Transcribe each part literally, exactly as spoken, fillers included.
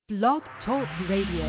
Blog Talk Radio.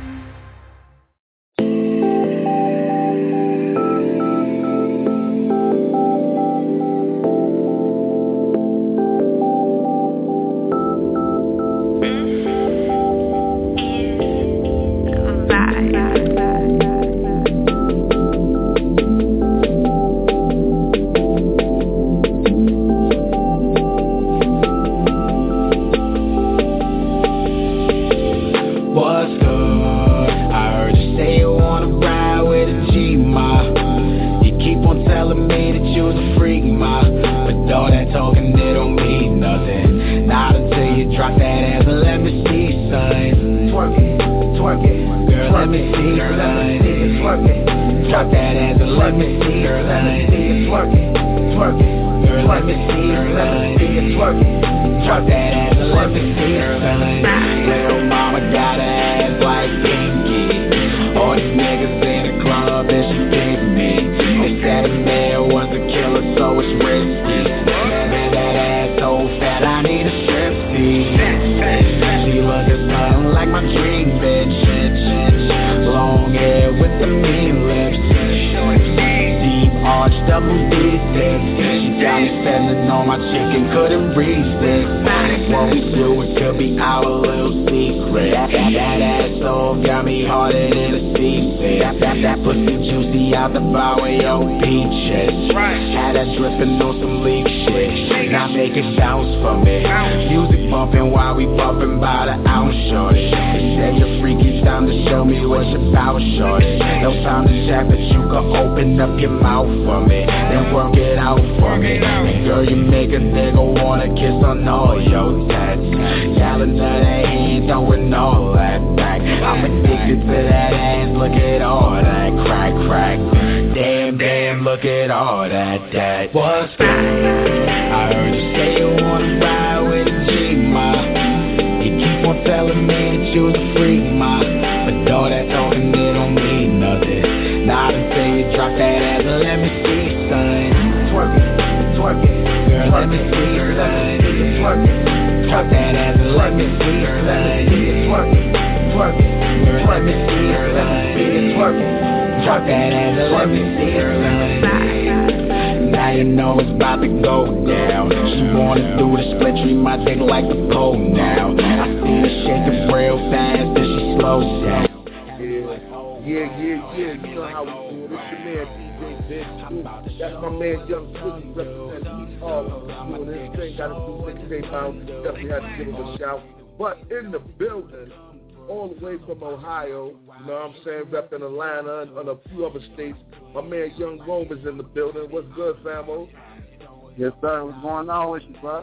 But in the building, all the way from Ohio, you know what I'm saying, repping Atlanta and, and a few other states, my man Young Rome is in the building. What's good, famo? Yes, sir. What's going on with you, bro?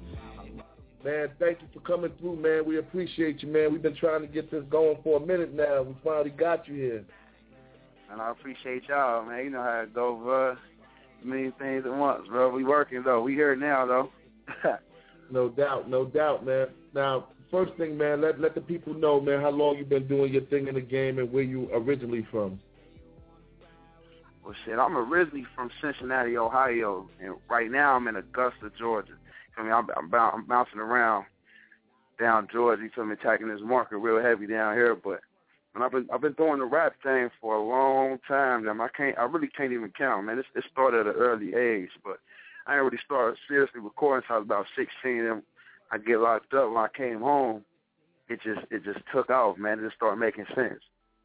Man, thank you for coming through, man. We appreciate you, man. We've been trying to get this going for a minute now. We finally got you here. And I appreciate y'all, man. You know how it goes, bro. Many things at once, bro. We working, though. We here now, though. No doubt, no doubt, man. Now, first thing, man, let let the people know, man, how long you've been doing your thing in the game and where you originally from. Well, shit, I'm originally from Cincinnati, Ohio, and right now I'm in Augusta, Georgia. I mean, I'm, I'm, I'm bouncing around down Georgia, you feel me, attacking this market real heavy down here, but and I've been I've been doing the rap thing for a long time. Now, I can't, I really can't even count, man. It, it started at an early age, but I didn't really start seriously recording until I was about sixteen. And I get locked up. When I came home, it just it just took off, man. It just started making sense.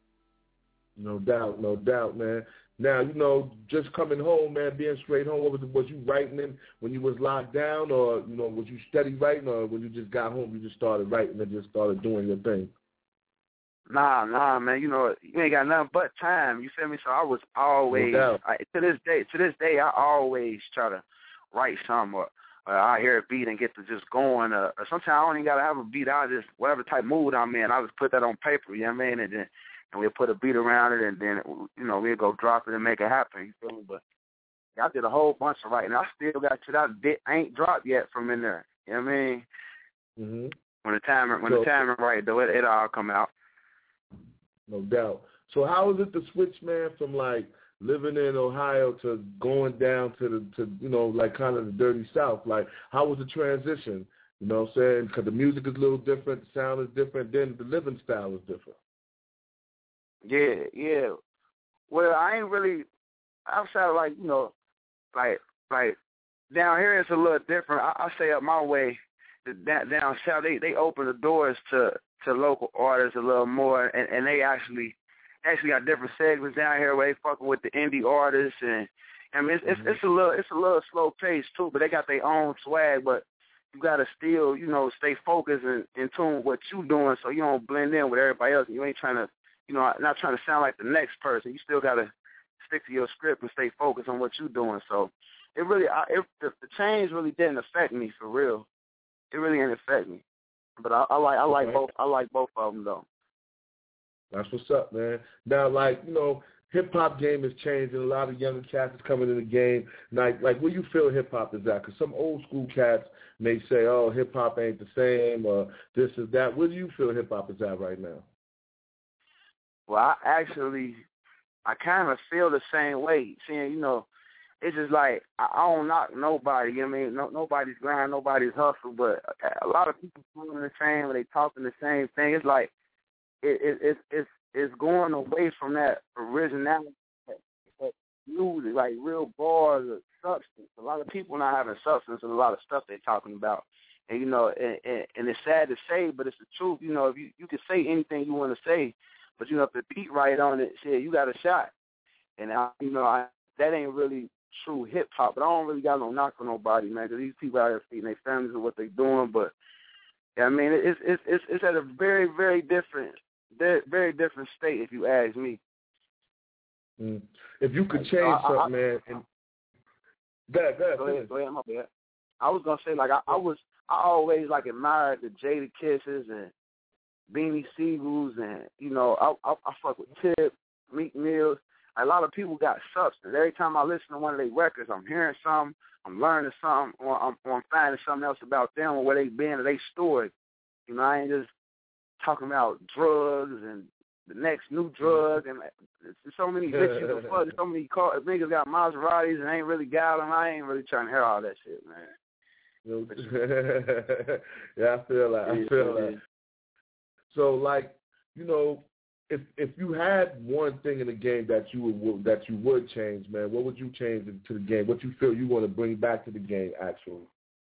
No doubt, no doubt, man. Now, you know, just coming home, man, being straight home, what was, was you writing in when you was locked down, or, you know, was you steady writing, or when you just got home, you just started writing and just started doing your thing? Nah, nah, man. You know, you ain't got nothing but time. You feel me? So I was always, no I, to this day, to this day, I always try to write something, or, or I hear a beat and get to just going, uh, or sometimes I don't even got to have a beat. I just, whatever type of mood I'm in, I just put that on paper, you know what I mean? And then and we'll put a beat around it, and then, you know, we'll go drop it and make it happen, you feel me? But I did a whole bunch of writing. I still got shit I did, ain't dropped yet from in there, you know what I mean? Mm-hmm. When the time, when so, the time is right, though, it, it'll all come out. No doubt. So how is it to switch, man, from, like, living in Ohio to going down to the, to, you know, like kind of the dirty South? Like, how was the transition? You know what I'm saying? Because the music is a little different, the sound is different, then the living style is different. Yeah, yeah. Well, I ain't really outside of like, you know, like like down here it's a little different. I, I say up my way, the, down, down south they, they open the doors to, to local artists a little more, and, and they actually actually got different segments down here where they fucking with the indie artists, and I mean it's it's, mm-hmm. it's a little it's a little slow pace too, but they got their own swag, but you gotta still, you know, stay focused and in tune with what you doing so you don't blend in with everybody else. You ain't trying to, you know, not trying to sound like the next person. You still gotta stick to your script and stay focused on what you're doing. So it really, I, it, the, the change really didn't affect me for real. It really didn't affect me. But I, I like, I like okay. both. I like both of them though. That's what's up, man. Now, like, you know, hip-hop game is changing. A lot of younger cats is coming in the game. Like, like where you feel hip-hop is at? Because some old-school cats may say, oh, hip-hop ain't the same or this is that. Where do you feel hip-hop is at right now? Well, I actually, I kind of feel the same way. Seeing, you know, it's just like, I, I don't knock nobody. You know what I mean? No, nobody's grind, nobody's hustle, but a lot of people doing the same and they talking the same thing. It's like, it, it, it's it's it's going away from that originality, that, that music, like real bars or substance. A lot of people not having substance and a lot of stuff they're talking about. And, you know, and, and, and it's sad to say, but it's the truth. You know, if you, you can say anything you want to say, but, you know, if the beat right on it, shit, you got a shot. And, I, you know, I, that ain't really true hip-hop. But I don't really got no knock on nobody, man, because these people out here feeding their families and what they're doing. But, yeah, I mean, it's, it's, it's, it's at a very, very different very different state, if you ask me. Mm. If you could change I, something, I, man, and go ahead, go ahead, go ahead, go ahead, my bad. I was gonna say, like, I, I was, I always like admired the Jada Kisses and Beanie Siegels, and you know, I, I, I fuck with Tip, Meek Mills. A lot of people got substance. Every time I listen to one of their records, I'm hearing something, I'm learning something, or I'm, or I'm finding something else about them or where they been or they story. You know, I ain't just talking about drugs and the next new drug, and so many bitches you can fuck, so many car, niggas got Maseratis and ain't really got them. I ain't really trying to hear all that shit, man. Yeah, I feel that. I feel that. So, like, you know, if if you had one thing in the game that you would that you would change, man, what would you change to the game? What you feel you want to bring back to the game, actually?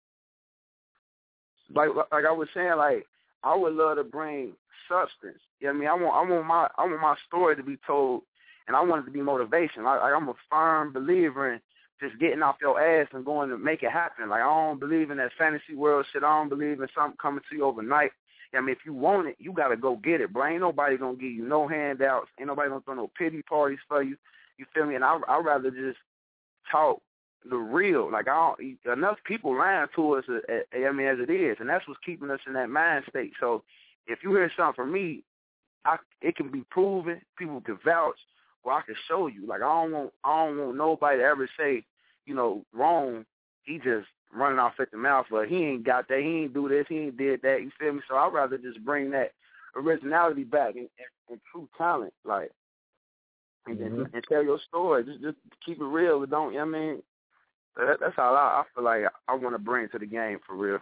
Like, like I was saying, like, I would love to bring substance. You know what I mean? I want, I want my, I want my story to be told, and I want it to be motivation. Like, I'm a firm believer in just getting off your ass and going to make it happen. Like, I don't believe in that fantasy world shit. I don't believe in something coming to you overnight. I mean, if you want it, you got to go get it, bro. Ain't nobody going to give you no handouts. Ain't nobody going to throw no pity parties for you. You feel me? And I, I'd rather just talk the real. Like, I don't, enough people lying to us, uh, I mean, as it is, and that's what's keeping us in that mind state. So if you hear something from me, I, it can be proven. People can vouch, or I can show you. Like, I don't want, I don't want nobody to ever say, you know, wrong. He just running off at the mouth, or he ain't got that, he ain't do this, he ain't did that. You feel me? So I'd rather just bring that originality back and, and, and true talent, like, and, mm-hmm. and, and tell your story. Just, just keep it real. Don't, you know what I mean? That, that's all I, I feel like I want to bring to the game for real.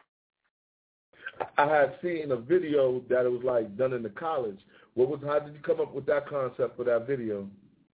I had seen a video that it was like done in the college. What was? How did you come up with that concept for that video?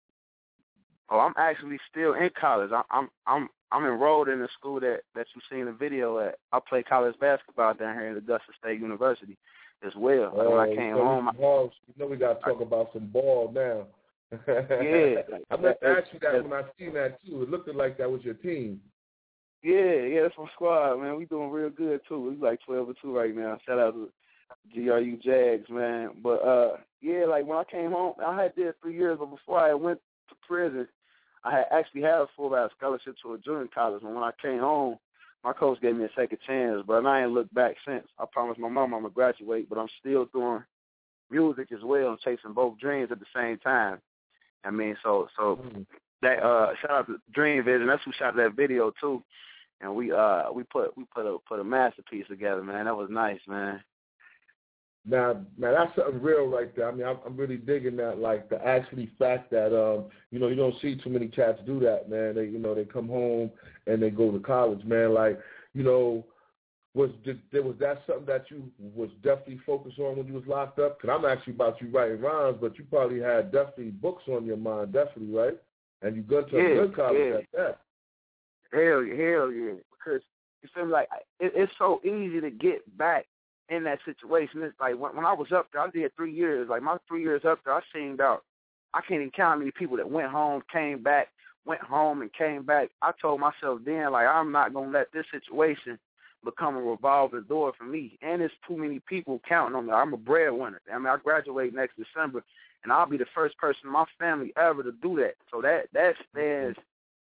Oh, I'm actually still in college. I, I'm I'm I'm enrolled in the school that that you seen the video at. I play college basketball down here at Augusta State University as well. Oh, when I came so home, balls, you know we got to talk I, about some ball now. Yeah, I meant to ask you that when I seen that too. It looked like that was your team. Yeah, yeah, that's my squad, man. We doing real good too. We like twelve or two right now. Shout out to G R U Jags, man. But uh, yeah, like when I came home, I had did three years, but before I went to prison, I had actually had a full ride scholarship to a junior college. And when I came home, my coach gave me a second chance, but I ain't looked back since. I promised my mom I'm gonna graduate, but I'm still doing music as well and chasing both dreams at the same time. I mean, so so mm. that uh, shout out to Dream Vision. That's who shot that video too. And we uh we put we put a put a masterpiece together, man. That was nice, man. Now, now that's something real right there. I mean, I'm, I'm really digging that, like the actually fact that um you know you don't see too many cats do that, man. They you know they come home and they go to college, man. Like you know, was did, was that something that you was definitely focused on when you was locked up? Because I'm actually about you writing rhymes, but you probably had definitely books on your mind, definitely, right? And you go to yeah, a good college yeah. at that. Hell, hell yeah. Because you feel like it, it's so easy to get back in that situation. It's like when, when I was up there, I did three years. Like my three years up there, I seen about, I can't even count how many people that went home, came back, went home and came back. I told myself then, like, I'm not going to let this situation become a revolving door for me. And there's too many people counting on me. I'm a breadwinner. I mean, I graduate next December, and I'll be the first person in my family ever to do that. So that that stands,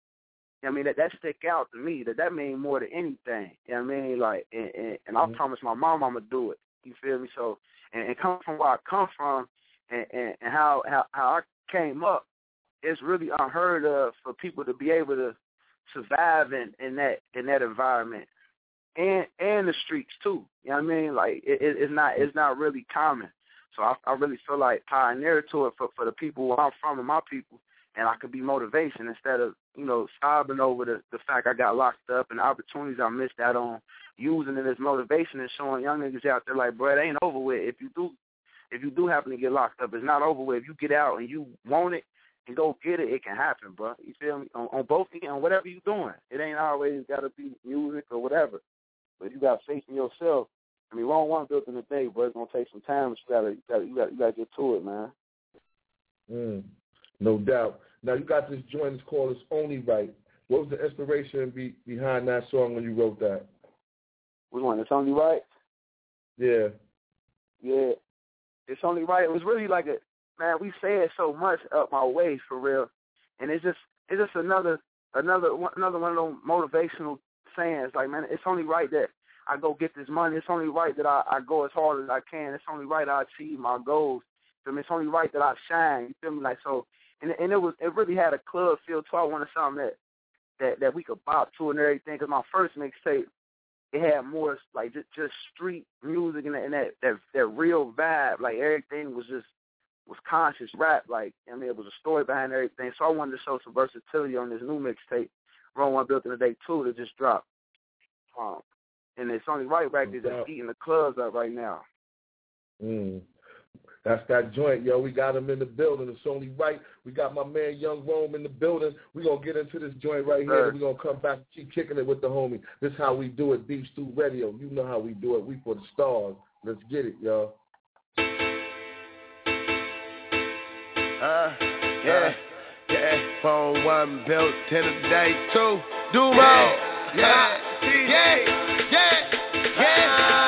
I mean, that, that stick out to me. That that means more than anything. You know what I mean? Like, and, and, and I promised my mom I'm going to do it. You feel me? So, and, and coming from where I come from and, and, and how, how, how I came up, it's really unheard of for people to be able to survive in, in that in that environment. And and the streets too, you know what I mean? Like it, it, it's not it's not really common. So I, I really feel like pioneer to it for, for the people where I'm from and my people, and I could be motivation instead of you know sobbing over the, the fact I got locked up and the opportunities I missed out on, using it as motivation and showing young niggas out there like, bro, it ain't over with. If you do if you do happen to get locked up, it's not over with. If you get out and you want it and go get it, it can happen, bro. You feel me? On, on both on whatever you're doing, it ain't always got to be music or whatever. But you got faith in yourself. I mean, Wrong One built in a day, but it's gonna take some time. But you gotta, you gotta, you gotta, you gotta get to it, man. Mm, no doubt. Now you got this joint. It's called "It's Only Right." What was the inspiration be, behind that song when you wrote that? Which one? It's Only Right. Yeah. Yeah. It's Only Right. It was really like a man. We say it so much up my way for real, and it's just, it's just another, another, another one of those motivational saying. It's like, man, it's only right that I go get this money. It's only right that I, I go as hard as I can. It's only right that I achieve my goals. I mean, it's only right that I shine. You feel me? Like, so, and, and it was, it really had a club feel too. I wanted something that, that, that we could bop to and everything. Because my first mixtape, it had more like just, just street music and, that, and that, that, that real vibe. Like everything was just, was conscious rap. Like, I mean, it was a story behind everything. So I wanted to show some versatility on this new mixtape, Wrong One Built in a Day two, that just dropped. Um, and It's Only Right record that's eating the clubs up right now. Mm. That's that joint, yo. We got him in the building. It's Only Right. We got my man Young Rome in the building. We're going to get into this joint right here. We're going to come back and keep kicking it with the homie. This is how we do it, Beef Stew Radio. You know how we do it. We for the stars. Let's get it, yo. Uh, yeah, yeah. Phone one built in a day two. Do more. Yeah, yeah, yeah, yeah, yeah.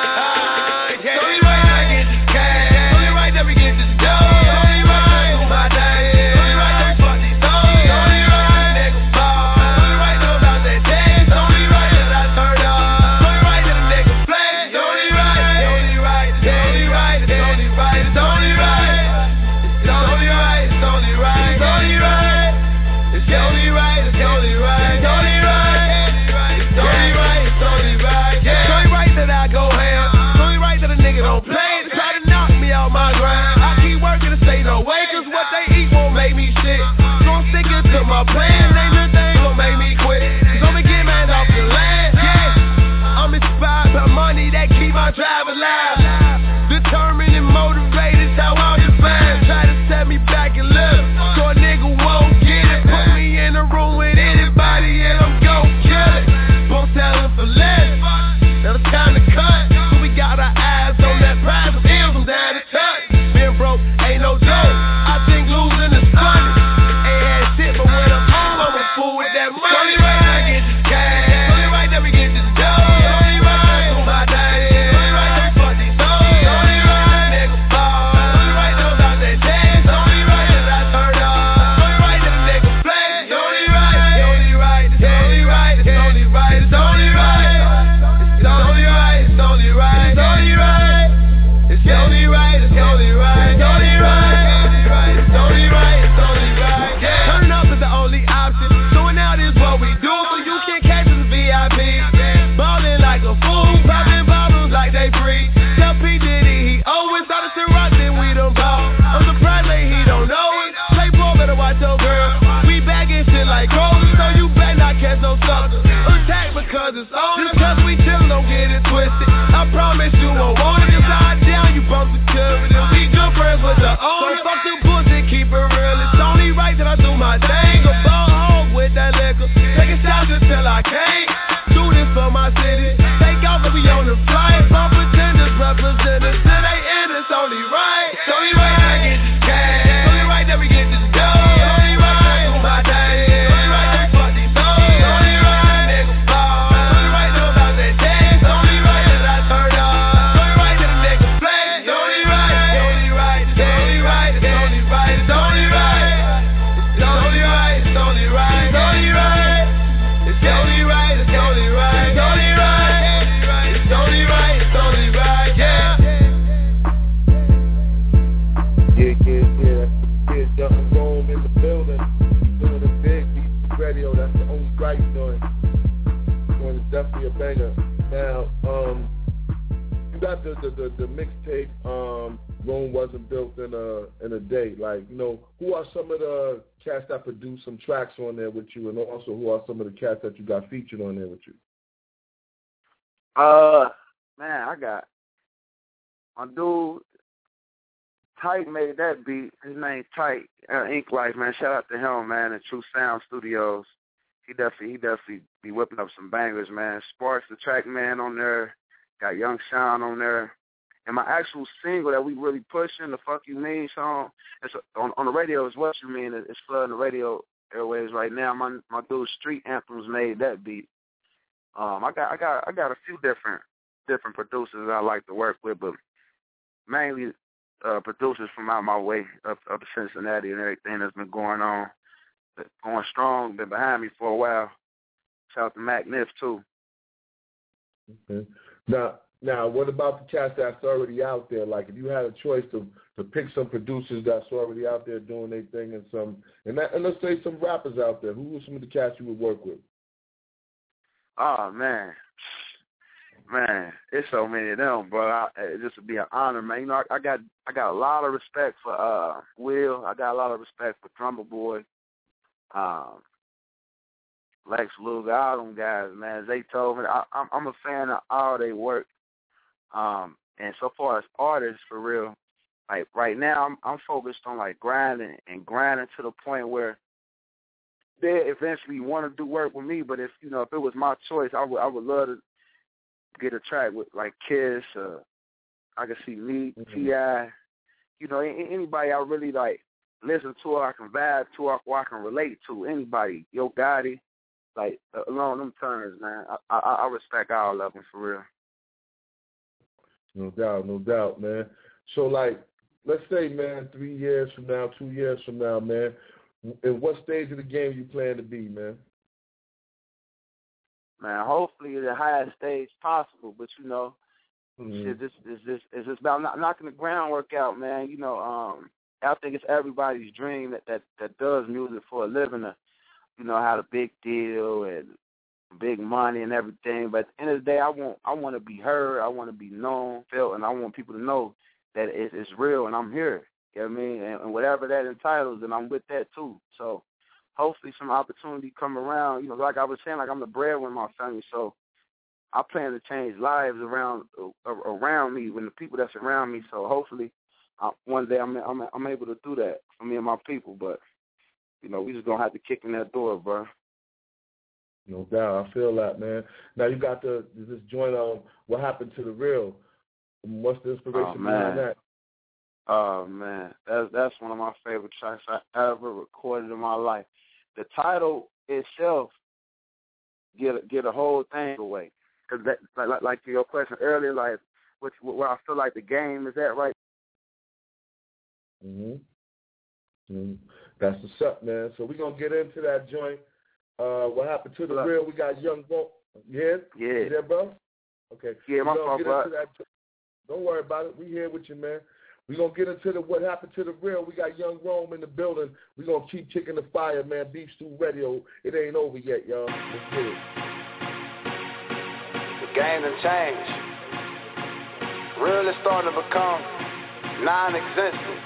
Uh, yeah. It's only right that I get this cash. It's only right that we get this dough. It's only right that I do my day. It's only right that we fuck these hoes. It's only right that nigga ball. It's only right that about that day. It's only right that I turn up. It's only right that a nigga play. It's only right. It's only right. It's only right. It's only right. It's only right. It's only right. It's only right. It's only right. It's only right. It's only right. It's only right. It's only right. It's only right. It's only right that I go ham. It's only right that a nigga don't play. They try to knock me out my grind. I keep working to say no way, cause what they eat won't make me shit. So I'm sticking to my plan. Ain't nothing gon' make me quit. Cause I'ma get mad off the land. Yeah. I'm inspired by money that keep my drive alive. Determined and motivated, how I define. Try to set me back and look, so a nigga won't get it. Put me in a room with anybody and I'm gon' kill it. Won't tell him for less. Now it's time to cut. So we got our eyes on that prize of bills, I'm down to touch. Being broke ain't no joke. I think losing is funny. Ain't had shit, but when I'm home, I'm a fool with that money. It's only right that I get this cash. It's only right that we get this dough. It's only right that I do my day. It's only right that we fuck these hoes. It's only right that nigga ball. It's only right that about that day. It's only right that I turn up. It's only right that a nigga play. It's only right. It's only right. It's only right. It's only right. It's only right. It's only right. It's only right. It's only right. It's only right. It's only right. It's only right. It's only right. It's only right. Yeah. Turn up is the only option. Showing out is what we do, so you can't catch us V I P. Ballin' like a fool, popping bottles like they free. Tell P Diddy he always thought it's in rock, then we done ball. I'm surprised that he don't know it. Play ball, better watch your girl. We bagging shit like Kroger, so you better not catch no suckers. Attack because it's on. Just cause we chillin', don't get it twisted. Yeah, yeah, yeah. Yeah, Young Rome in the building. Doing it big. Beat Radio. That's the only right joint. Joint is definitely a banger. Now, um, you got the the, the, the mixtape. Um, Rome wasn't built in a in a day. Like, you know, who are some of the cats that produced some tracks on there with you, and also who are some of the cats that you got featured on there with you? Uh, man, I got my dude. Tyke made that beat. His name Tyke, uh, Ink Life, man. Shout out to him, man, at True Sound Studios. He definitely, he definitely be whipping up some bangers, man. Sparks, the track man on there. Got Young Sean on there. And my actual single that we really pushing, the Fuck You Mean song, it's on, on the radio is What You Mean. It's flooding the radio airwaves right now. My my dude Street Anthems made that beat. Um, I got I got I got a few different different producers I like to work with, but mainly uh, producers from out my way up up to Cincinnati and everything that's been going on, going strong, been behind me for a while. Shout out to Mac Niff too. Okay. Now, now, what about the cast that's already out there? Like, if you had a choice to to pick some producers that's already out there doing their thing, and some, and, that, and let's say some rappers out there, who are some of the cats you would work with? Oh man, man, it's so many of them, bro. I, it just would be an honor, man. You know, I, I got I got a lot of respect for uh, Will. I got a lot of respect for Drummer Boy, um, Lex Luger, all them guys, man. They told me I, I'm, I'm a fan of all their work. Um, and so far as artists, for real, like right now, I'm, I'm focused on like grinding and grinding to the point where they eventually want to do work with me. But if you know, if it was my choice, I would I would love to get a track with like Kiss. Uh, I could see me, mm-hmm. T I You know, anybody I really like listen to, or I can vibe to, or I can relate to. Anybody, Yo Gotti, like along them terms, man. I, I I respect all of them for real. No doubt, no doubt, man. So, like, let's say, man, three years from now, two years from now, man, in what stage of the game you plan to be, man? Man, hopefully the highest stage possible, but, you know, mm-hmm. shit, this is this is just about not, knocking the groundwork out, man. You know, um, I think it's everybody's dream that, that, that does music for a living to, you know, have a big deal and big money and everything, but at the end of the day, I want I want to be heard, I want to be known, felt, and I want people to know that it's, it's real and I'm here. You know what I mean? And, and whatever that entitles, and I'm with that too. So hopefully some opportunity come around. You know, like I was saying, like I'm the breadwinner in my family, so I plan to change lives around uh, around me, when the people that's around me. So hopefully uh, one day I'm, I'm I'm able to do that for me and my people. But you know, we just gonna have to kick in that door, bro. No doubt, I feel that, man. Now you got the this joint on What Happened to the Real. What's the inspiration oh, behind that? Oh man, that's that's one of my favorite tracks I ever recorded in my life. The title itself get get a whole thing away, because that like like to your question earlier, like which where I feel like the game is at right. Mhm. Mm-hmm. That's what's up, man. So we're gonna get into that joint. Uh, What Happened to the Hello. Real? We got Young Bo. Yeah? Yeah. You there, bro? Okay. Yeah, my fault, bro. Don't worry about it. We here with you, man. We're going to get into the What Happened to the Real. We got Young Rome in the building. We're going to keep kicking the fire, man. Beef Stew Radio. It ain't over yet, y'all. Let's get it. The game done changed. Real is starting to become non-existent.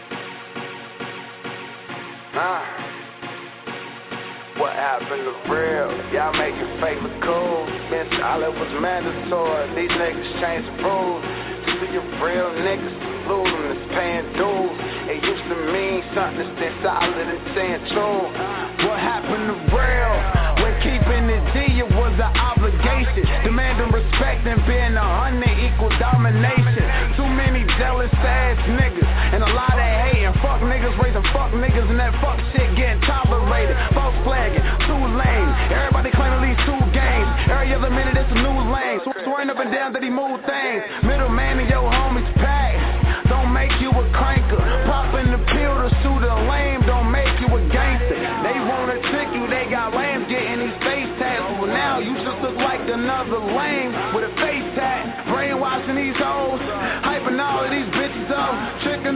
Nah. What happened to real? Y'all make it fake look cool. Been solid was mandatory. These niggas changed the rules. See your real niggas, lose them that's paying dues. It used to mean something that's been solid and saying true. What happened to real? When keeping it G, it was an obligation. Demanding respect and being a hundred equal domination. Too many jealous ass niggas and a lot of hating. Fuck niggas raising fuck niggas and that fuck shit getting tolerated. False flagging, too lame. Everybody claiming these two games. Every other minute it's a new lane. Swearing up and down that he move things. Middleman and your homies pack. Don't make you a cranker. Popping the pill to shoot a lame. Don't make you a gangster. They wanna trick you. They got lambs getting these face tats. Well now you just look like another lame with a face tat. Brainwashing these hoes. Hyping all of these bitches up. Tricking on with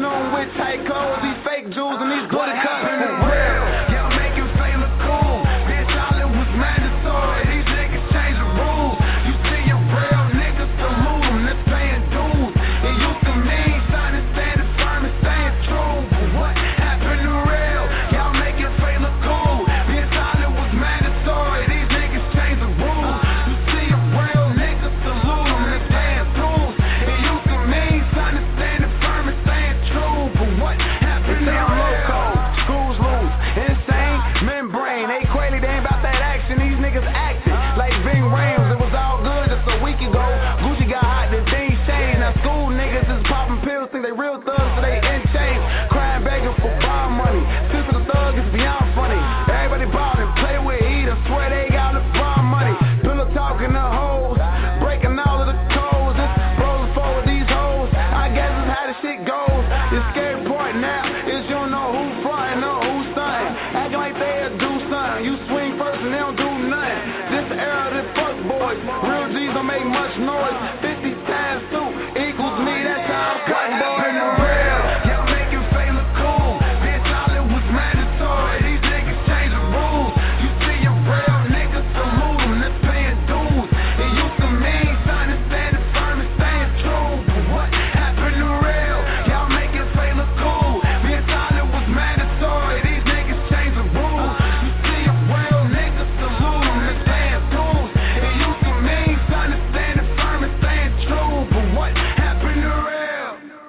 wearing tight clothes, these fake jewels and these glitter cups in the real. Y'all make him fake look cool. Being solid was mandatory. These niggas change the rules. You see your real niggas salute them. That's paying dues. It used to mean signing, standing firm and staying true. But what happened to real? Y'all make him fake look cool. Being solid was mandatory. These niggas change the rules. You see your real niggas salute them. That's paying dues. It used to mean signing, standing firm and staying true. But what happened to real? Schools lose. Insane membrane. They crazy, they ain't about that action. These niggas acting like Ving Rhames. It was all good just a week ago. Gucci got hot, then things changed. Now school niggas is popping pills, think they real thugs, so they in chains. Crying, begging for bond money. Since the thug is beyond funny. Everybody ballin', play with heat. I swear they got the bond money. Pillow talking the hoes, breaking all of the codes. This bros for with these hoes. I guess it's how the shit goes. The scary part now is you don't know who frontin' or who stuntin'. Acting like they'll do something. You swing first and they don't do nothing. This the era of the fuck boys. Real G's don't make much noise. fifty times two equals me. That's how I'm cutting, boy. In the real, y'all make him fake look cool. Being solid was mandatory. These niggas change the rules. You see your real niggas salute them. That's paying dues. It used to mean signing, standing firm and staying true. But what happened to real? Y'all make him fake look cool. Being solid was mandatory. These niggas change the rules. You see your real niggas salute them. That's paying dues. It used to mean signing, standing firm and staying true. But what happened to real?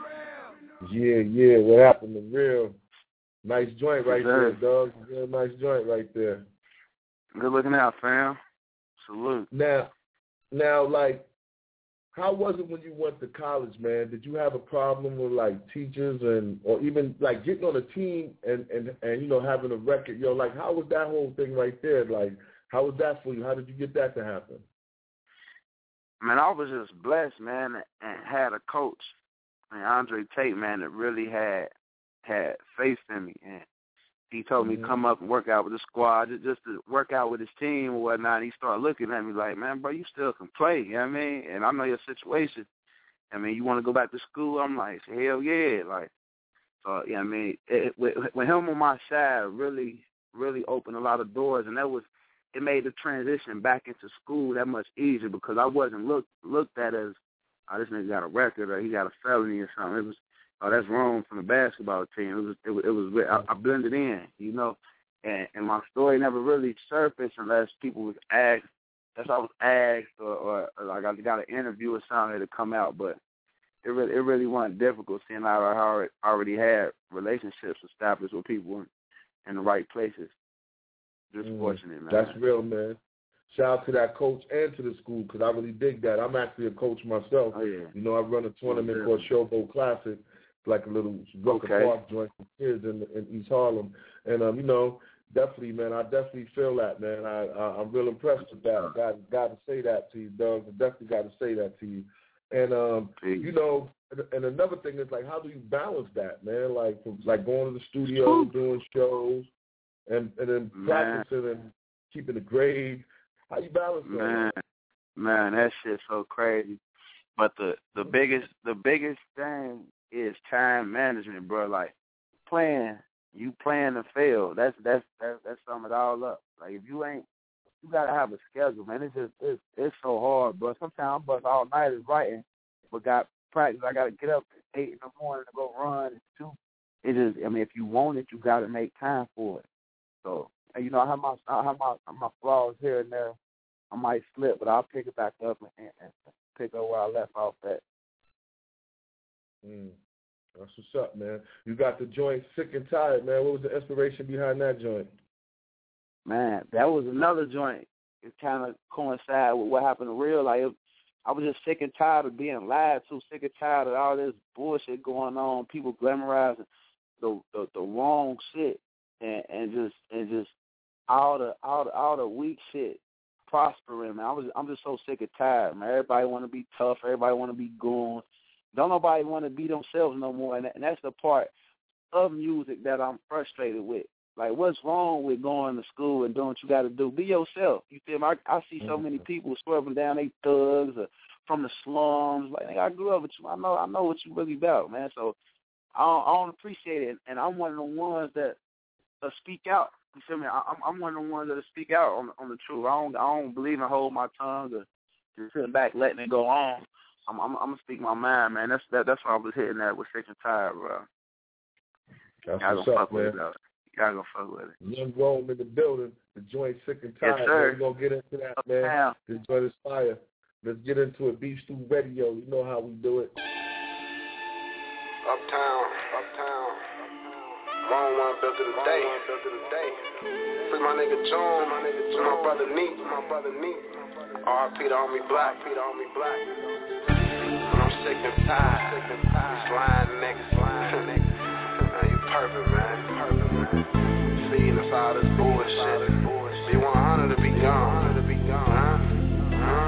Yeah, yeah, what happened to real? Nice joint right Yes, sir. there, dog. Yeah, nice joint right there. Good looking out, fam. Salute. Now, now, like, how was it when you went to college, man? Did you have a problem with like teachers and, or even like getting on a team and and and you know having a record? Yo, like, how was that whole thing right there? Like, how was that for you? How did you get that to happen? Man, I was just blessed, man, and had a coach, and Andre Tate, man, that really had had faith in me, and he told me Mhm. come up and work out with the squad, just, just to work out with his team or whatnot. And he started looking at me like, man, bro, you still can play, you know what I mean? And I know your situation. I mean, you want to go back to school? I'm like, hell yeah, like, so yeah, I mean, it, with, with him on my side, really, really opened a lot of doors, and that was. It made the transition back into school that much easier because I wasn't looked looked at as, oh, this nigga got a record or he got a felony or something. It was, oh, that's wrong from the basketball team. It was, it was, it was I, I blended in, you know, and, and my story never really surfaced unless people was asked. That's why I was asked or, or, or like I got an interview or something to come out, but it really, it really wasn't difficult seeing how I already had relationships established with people in, in the right places. Just Mm, fortunate, man. That's real, man. Shout out to that coach and to the school because I really dig that. I'm actually a coach myself. Oh, yeah. You know, I run a tournament Oh, called Showboat Classic. It's like a little Rucker Okay. Park joint for kids in, in East Harlem. And, um, you know, definitely, man, I definitely feel that, man. I, I, I'm real impressed with that. Got, got to say that to you, Doug. I definitely got to say that to you. And, um, you know, and another thing is, like, how do you balance that, man? Like, from, like going to the studio, doing shows, and, and then Man. practicing and keeping the grade. How you balance that? Man, man, that shit's so crazy. But the, the biggest the biggest thing is time management, bro. Like playing, you playing to fail. That's that's that's that's sum it all up. Like if you ain't, you gotta have a schedule, man. It's just it's it's so hard, bro. Sometimes I bust all night is writing, but got practice. I gotta get up at eight in the morning to go run. It's too. It just, I mean, if you want it, you gotta make time for it. So, you know, I have my I have my my flaws here and there. I might slip, but I'll pick it back up and, and, and pick up where I left off at. Mm. That's what's up, man. You got the joint Sick and Tired, man. What was the inspiration behind that joint? Man, that was another joint. It kind of coincided with what happened to real. Like, it, I was just sick and tired of being lied to, sick and tired of all this bullshit going on, people glamorizing the the, the wrong shit. And, and just and just all the all the all the weak shit prospering, man. I was I'm just so sick and tired, man. Everybody want to be tough. Everybody want to be goons. Don't nobody want to be themselves no more. And, that, and that's the part of music that I'm frustrated with. Like, what's wrong with going to school and doing what you got to do? Be yourself. You feel me? I, I see so many people swerving down they thugs or from the slums. Like, I grew up with you. I know I know what you really about, man. So I don't, I don't appreciate it, and I'm one of the ones that uh, speak out. You feel me? I, I'm I'm one of the ones that speak out on on the truth. I don't I don't believe in holding my tongue or just sitting back letting it go on. I'm I'm, I'm gonna speak my mind, man. That's that, that's why I was hitting that with Sick and Tired, bro. That's Y'all what's gonna up, fuck man. with it, though. Y'all gonna fuck with it. Young Rome in the building. The joint Sick and Tired. Yes, sir. Man. We're gonna get into that, man. Uptown. This joint is fire. Let's get into it. Beef Stew Radio. You know how we do it. Uptown, uptown. Wrong one built to the day. Built to the day. Free my nigga John, my nigga John, my brother Neat, my brother Neat. R P to Homie Black, P to Homie Black. And I'm sick and tired. Sick and tired. These lying niggas, lying niggas. Man, you perfect, man. Perfect, man. Feeding us all this bullshit. B one hundred to be gone. To be gone. Huh? Huh?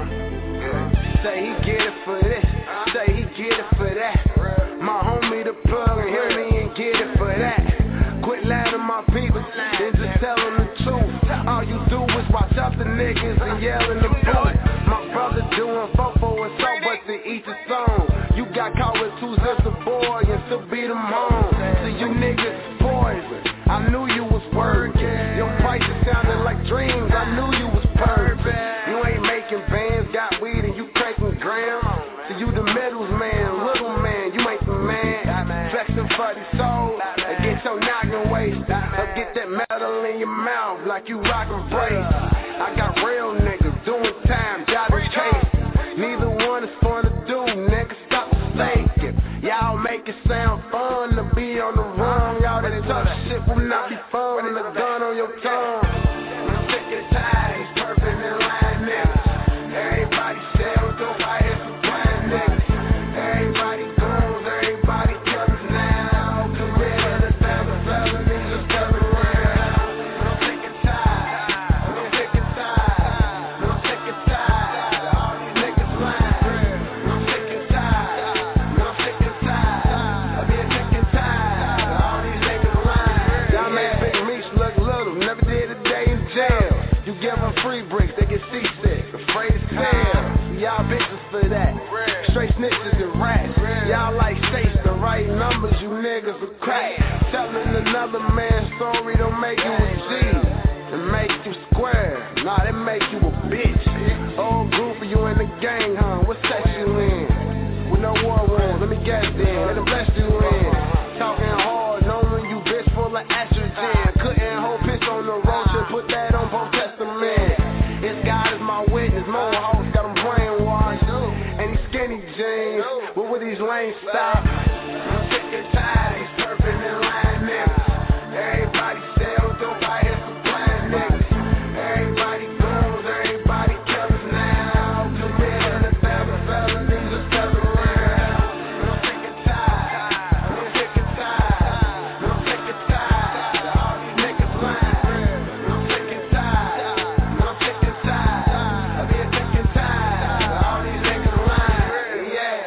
Yeah. Say he get it for this. Say he get it for that. My homie the plug and hear me and get it for that. Quit lying to my people, then just tell them the truth. All you do is watch out the niggas and yell in the booth. My brother doing fofo and so, but to each his own. You got caught with two zips of boy and still beat them home. So you niggas poison. I knew you was working. Your prices sounded like dreams. I knew you was perfect. You ain't making bands, got weed and you cranking grams. So you the middles man, little man, you ain't the man. Flexing for the soul, and get your noggin waste. Or get that metal in your mouth like you rockin' brace. I got real niggas doing time, driving chase. Neither one is fun to do, nigga, stop mistaking. Y'all make it sound fun to be on the run. Y'all that tough shit will not be fun with a gun on your tongue. I'm sick and tired, he's perfect in line niggas. Everybody sell dope, I hear some blind niggas. Everybody goes, everybody kills now. Committed a thousand felonies, just coming around. I'm sick and tired, I'm sick and tired, I'm sick and tired. All these niggas lying. I'm sick and tired, I'm sick and tired. I'm being sick and tired. All these niggas lying. Y'all made Big Meech look little, never did a day in jail. You give them free bricks, they get seasick, afraid to sell. Y'all bitches for that. Straight snitches and rats. Y'all like states, the right numbers, you niggas are crack. Telling another man's story don't make you a G. It make you square, nah, they make you a bitch. Old group of you in the gang, huh? What section you in? With no war wounds, let me guess then. Let them bless you in. Talking hard, knowing you bitch full of estrogen. Couldn't hold piss on the road, should put that on both testament. This God is my witness, Mohawks got them brainwashed. And these skinny jeans, but with these lanes stop. I'm sick and tired, he's perfect in line niggas. Everybody sell dope, I hear some blind niggas. Everybody goes, everybody kills now. Committed a thousand felonies, just coming around. I'm sick and tired, I'm sick and tired, I'm sick and tired. All these niggas lying. I'm sick and tired, I'm sick and tired. I'm being sick and tired. All these niggas lying. Yeah.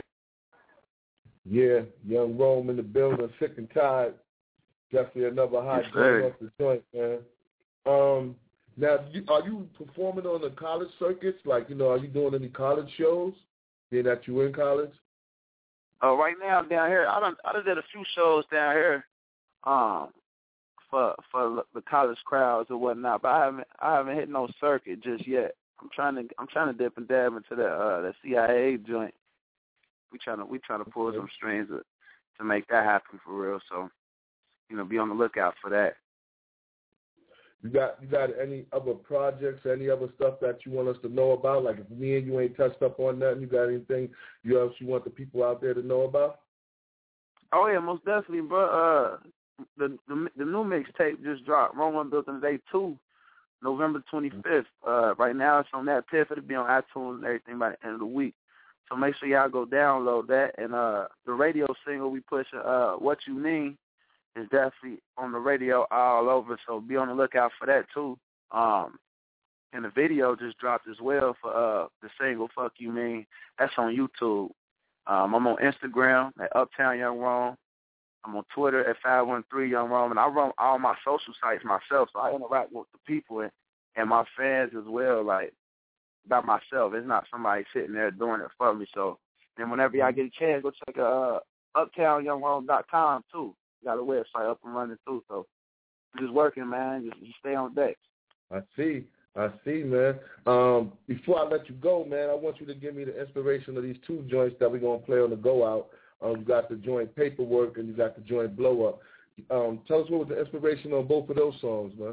Yeah, Young Rome in the building, Sick and Tired. Definitely another hot Yes, joint sir. off the joint, man. Um, now, you, are you performing on the college circuits? Like, you know, are you doing any college shows? Being that you in college? Oh, right now down here, I done I done did a few shows down here, um, for for the college crowds or whatnot. But I haven't I haven't hit no circuit just yet. I'm trying to I'm trying to dip and dab into that uh that C I A joint. We trying to we trying to pull some strings to, to make that happen for real. So, you know, be on the lookout for that. You got you got any other projects, any other stuff that you want us to know about? Like if me and you ain't touched up on nothing, you got anything you else you want the people out there to know about? Oh yeah, most definitely, bro. Uh, the the, the new mixtape just dropped. Wrong One Built in Day Two, November twenty-fifth. Uh, right now it's on that Piff. It'll be on iTunes and everything by the end of the week. So make sure y'all go download that. And uh, the radio single we pushing, uh, What You Mean, is definitely on the radio all over. So be on the lookout for that too. Um, and the video just dropped as well for uh the single Fuck You Mean. That's on YouTube. Um, I'm on Instagram at Uptown Young Rome. I'm on Twitter at five one three Young Rome. And I run all my social sites myself, so I interact with the people and, and my fans as well, like, by myself. It's not somebody sitting there doing it for me. So then whenever y'all get a chance, go check uh uptown young home dot com too. Got a website up and running too. So just working, man. Just, just stay on deck. I see. I see, man. Um, before I let you go, man, I want you to give me the inspiration of these two joints that we're going to play on the go out. Um, you got the joint Paperwork and you got the joint Blow Up. Um, tell us what was the inspiration on both of those songs, man.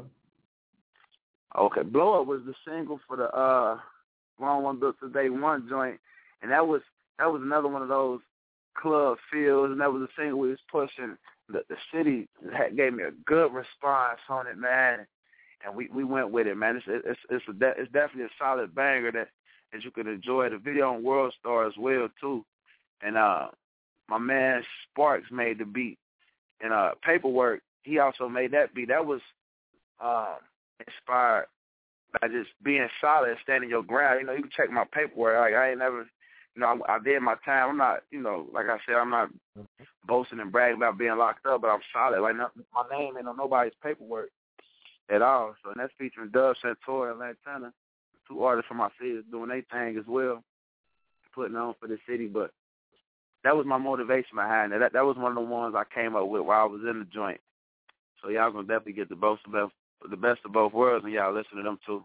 Okay, Blow Up was the single for the uh, Wrong One Built Today One joint, and that was that was another one of those club feels, and that was a single we was pushing. The, the city had, gave me a good response on it, man. And we, we went with it, man. It's it's it's, a de- it's definitely a solid banger that, that you can enjoy. The video on World Star as well too. And uh, my man Sparks made the beat. And uh, Paperwork, he also made that beat. That was uh, inspired by just being solid and standing your ground. You know, you can check my paperwork. Like I ain't never, you know, I, I did my time. I'm not, you know, like I said, I'm not boasting and bragging about being locked up, but I'm solid. Like not, my name ain't on nobody's paperwork at all. So and that's featuring Dub Santora and Lantana, two artists from my city doing their thing as well, putting on for the city. But that was my motivation behind it. That that was one of the ones I came up with while I was in the joint. So y'all gonna definitely get the best of both, the best of both worlds, and y'all listen to them too.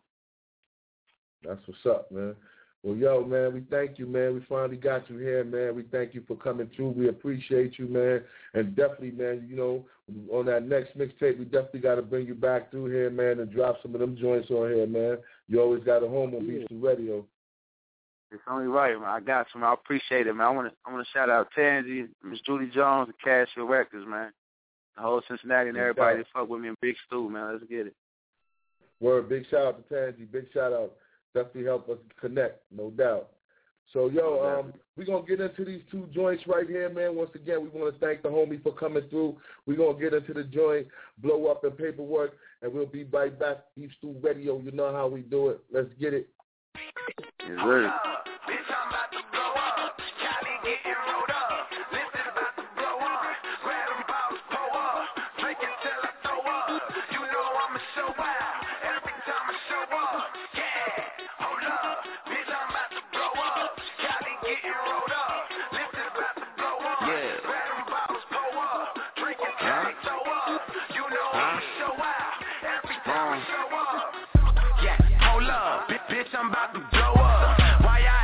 That's what's up, man. Well, yo, man, we thank you, man. We finally got you here, man. We thank you for coming through. We appreciate you, man. And definitely, man, you know, on that next mixtape, we definitely got to bring you back through here, man, and drop some of them joints on here, man. You always got a home on Beats two Radio. It's only right, man. I got you, man. I appreciate it, man. I want to I want to shout out Tansy, Miss Judy Jones, and Cashier Records, man. The whole Cincinnati and everybody that fuck with me and Big Stu, man. Let's get it. Word, big shout out to Tansy. Big shout out. Definitely help us connect, no doubt. So, yo, um, we're going to get into these two joints right here, man. Once again, we want to thank the homie for coming through. We're going to get into the joint, Blow Up and Paperwork, and we'll be right back. Beats two Radio, you know how we do it. Let's get it. Yes, sir. I'm about to blow up. Why I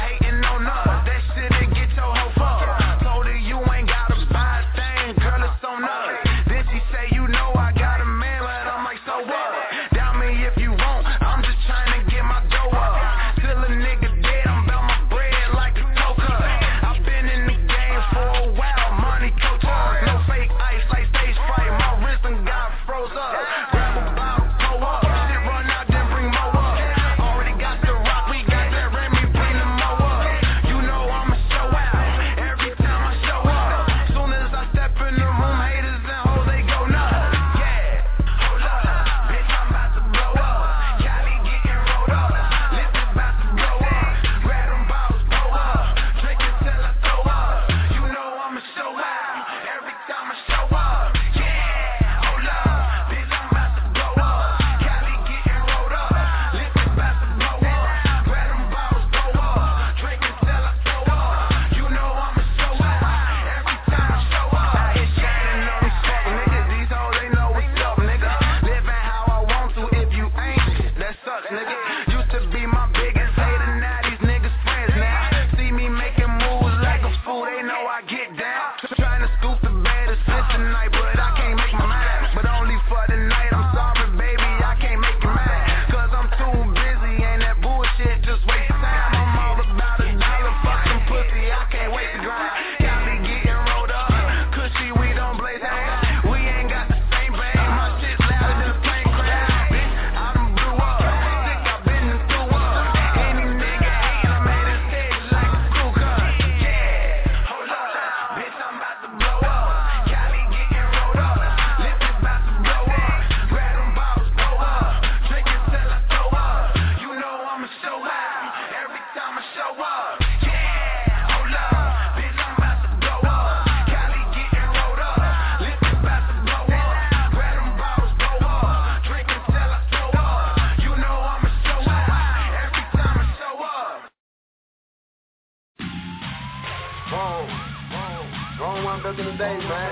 in the day, man.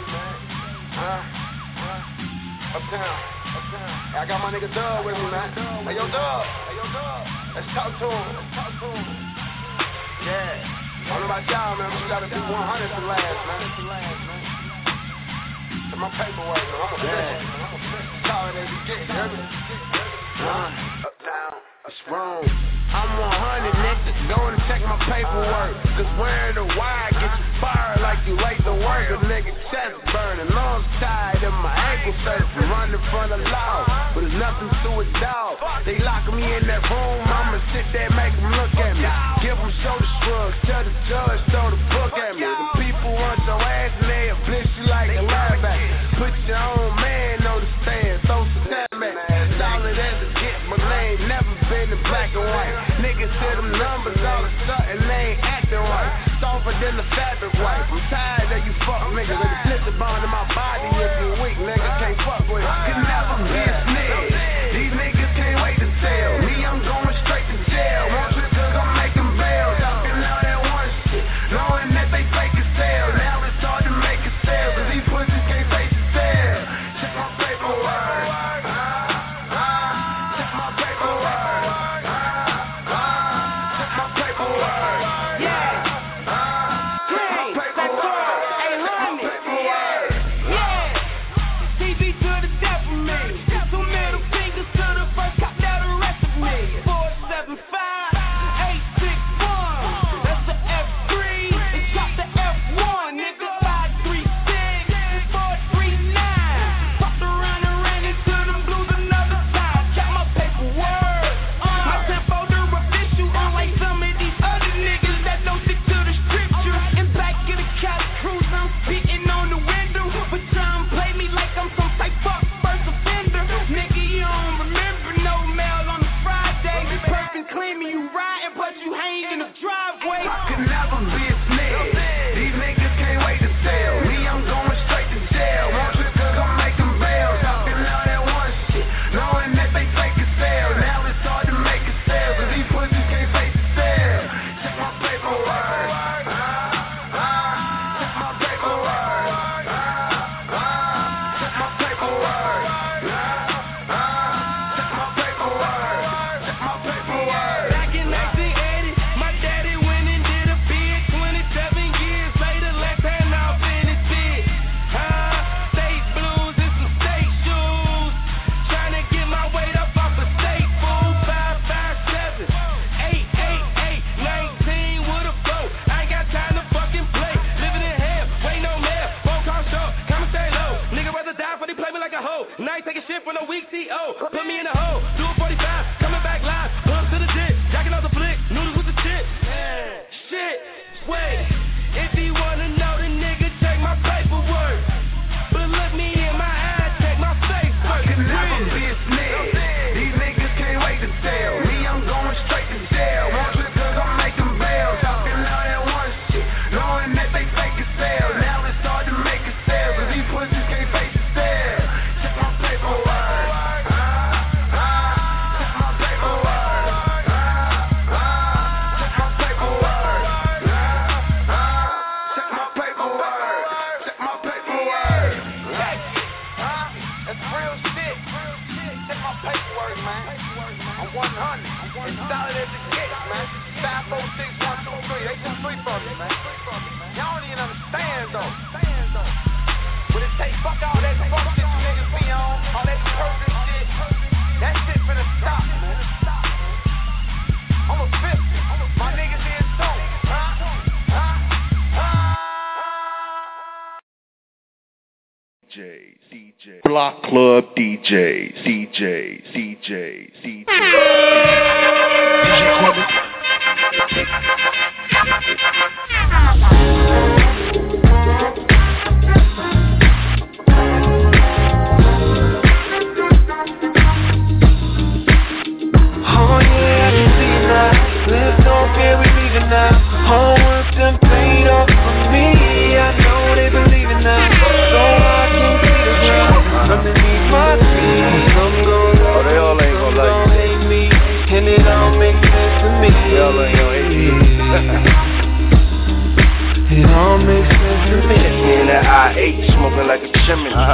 Huh? Uptown. Hey, I got my nigga Dub with me, man. Hey, yo, Dub. Hey, yo, Dub. Let's talk to him. Let's talk to him. Yeah. I don't know about y'all, man, but you gotta be one hundred to last, man. To my paperwork, man. I'm a yeah. I'm solid as you get, you hear me? Uh, uptown. What's wrong? I'm one hundred, nigga. Go and check my paperwork. Cause wearing the wire get you fired like you late to work. A nigga chest burning, lungs tied, and my ankle hurt from running from the law. But there's nothing to it, dog. They lock me in that room. I'ma sit there, make them look at me. Give them shoulder shrugs. Tell the judge, throw the book at me. The people want your ass and they'll blitz you like a linebacker. Put your own man on the stand. So systemic. Solid as a get, my name never been in black and white. Niggas see them numbers all of a sudden they ain't acting right. Softer than the fabric wipe. I'm tired of you fuck niggas. Let me flip the bone in my body if you weak, nigga can't fuck with it. Could never be a snitch. These niggas can't wait to tell me I'm going straight to jail. Once you cause I'm making bail. Talking all that one shit, knowing that they fake as hell. Now it's hard to make a sale, cause these pussies can't face the sale. Check my paperwork. Block Club D J, C J, C J, C J. Oh yeah, I can see it now. Live don't care with me tonight. Homework done paid off for me. I know they believe it now. So I can see the ground underneath my feet. Some gon' love oh, they all ain't gonna like you. hate me, and it all makes sense to me. They all ain't gonna hate you. It all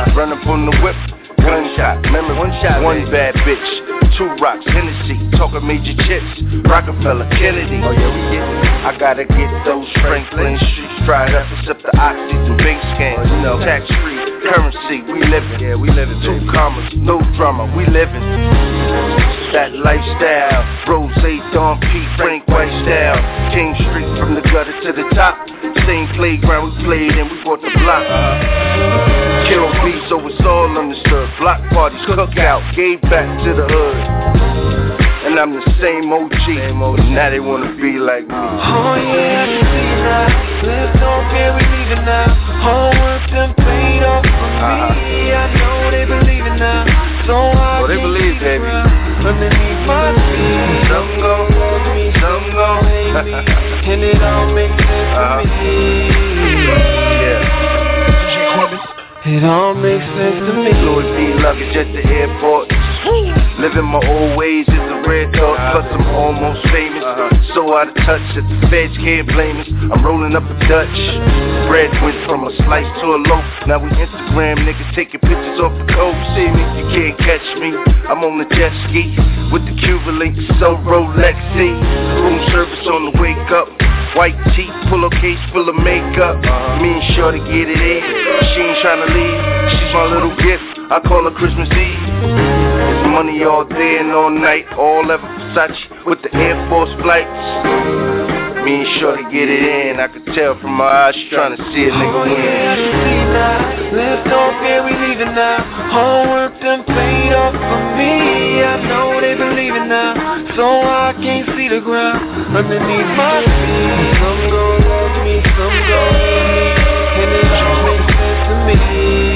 running from the whip. Gunshot, remember one shot, one bad bitch, two rocks, Hennessy, talking major chips, Rockefeller, Kennedy. Oh yeah, we get it. I gotta get those Franklin streets dried up, except the oxys and big scams. You know, tax free currency, we living. Yeah, we living. Two commas, no drama, we living. That lifestyle, Rose, Don P, Frank White style. King Street from the gutter to the top. Same playground we played and we bought the block. Kill me, so it's all understood. Block parties, cookout, gave back to the hood. And I'm the same O G, but now they wanna be like me. Oh yeah, I can see it now. Live don't care, we leaving now. Homework done paid off for uh-huh. me. I know they believe it now. So I well, they believe, baby. Underneath my feet, some go, some go, and it all makes sense uh-huh. to me. Yeah. It all makes sense to me. Louis V luggage at the airport. Living my old ways is a red thought. Plus I'm almost famous, so out of touch that the feds can't blame us. I'm rolling up a Dutch. Bread went from a slice to a loaf. Now we Instagram niggas taking pictures off the coast. See me, you can't catch me. I'm on the jet ski with the Cuba link, so Rolexy. Room service on the wake up. White tee, pillowcase full of makeup. Me and Shorty get it in. She ain't tryna leave. She's my little gift. I call her Christmas Eve. It's money all day and all night. All ever Versace with the Air Force flights. Me and Shorty get it in. I could tell from my eyes she tryna see a nigga win. Oh yeah, I can see now. Live don't care, we leaving now. Homework done paid off for me. I know they believe it now. So I can't see the ground underneath my feet. Some gon' love me, some gon' hate me, and it all makes sense to me.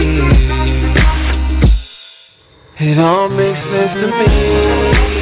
It all makes sense to me.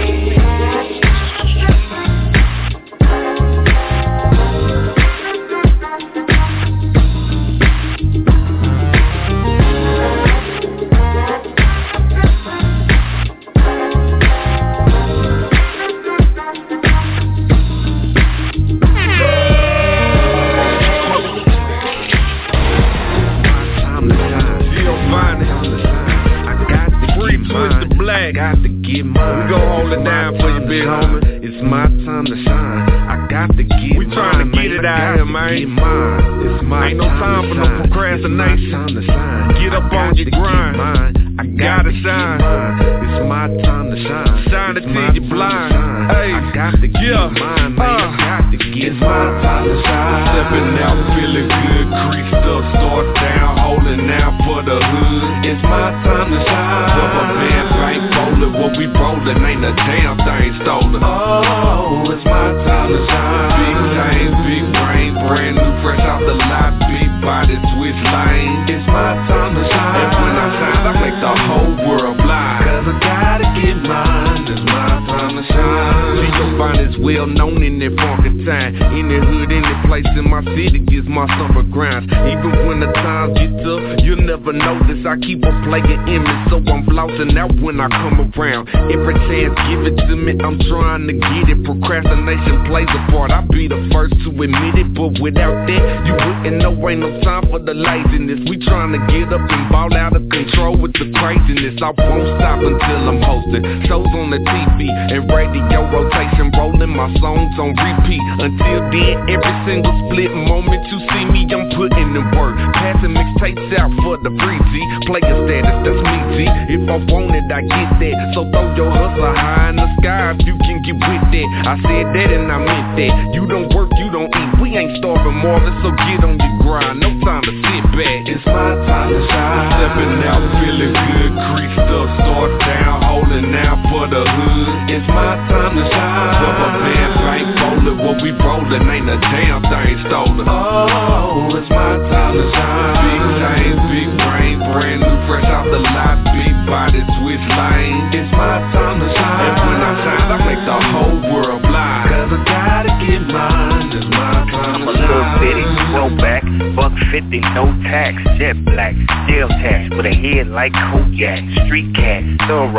Got to get mine. We gon' hold it down for you, big homie. It's my time to shine. I got to get we trying to get it out here, man. It's my ain't no time for no procrastination. Get up on your grind. I gotta shine. It's my time to shine. Shine until you're blind. Hey, I got to get yeah. mine, man. I got to get it's my time to shine. Stepping out, feeling good, creased up, start down, holding out for the hood. It's my time to shine. Rubber band, bank bowling, what we rollin' ain't a damn thing stolen. Oh, it's my time to shine. Big chains, big rain, brand new, fresh out the lot, big body, switch lane. It's my time to shine. And when I shine, I make the whole world blind. Cause I gotta get mine. It's my time to shine. See your finest well known in that funky time. In the hood, any place in my city gives my summer grinds. Even when the times get tough, you'll never notice. I keep a playing image, so I'm flossing out when I come around. Every chance give it to me, I'm trying to get it. Procrastination plays a part, I'll be the first to admit it. But without that, you wouldn't know ain't no time for the laziness. We trying to get up and ball out of control with the craziness. I won't stop until I'm hosting shows on the T V and radio rotation, rolling my songs on repeat. Until then, every single split moment you see me, I'm putting in work. Passing mixtapes out for the free G. Player status, that's me G. If I want it, I get that. So throw your hustle high in the sky if you can get with that. I said that and I meant that. You don't work, you don't eat. We ain't starving Marvin, so get on your grind. No time to sit back. It's my time to shine. Stepping out, feeling good, creased up, start down, holding out for the hood. It's my time to shine. Rubber band, bank bowling, what we rollin' ain't a damn thing stolen. Oh, it's my time to shine. Big chains, big rain, brand new, fresh out the lot, big body, switch lane. It's my time to shine. And when I shine, I make the whole world blind. Cause I gotta get mine. It's my time to shine. I'm a little bitty, roll back, buck fifty, no tax, jet black, jail tax, with a head like Kodiak, street cat, thorough.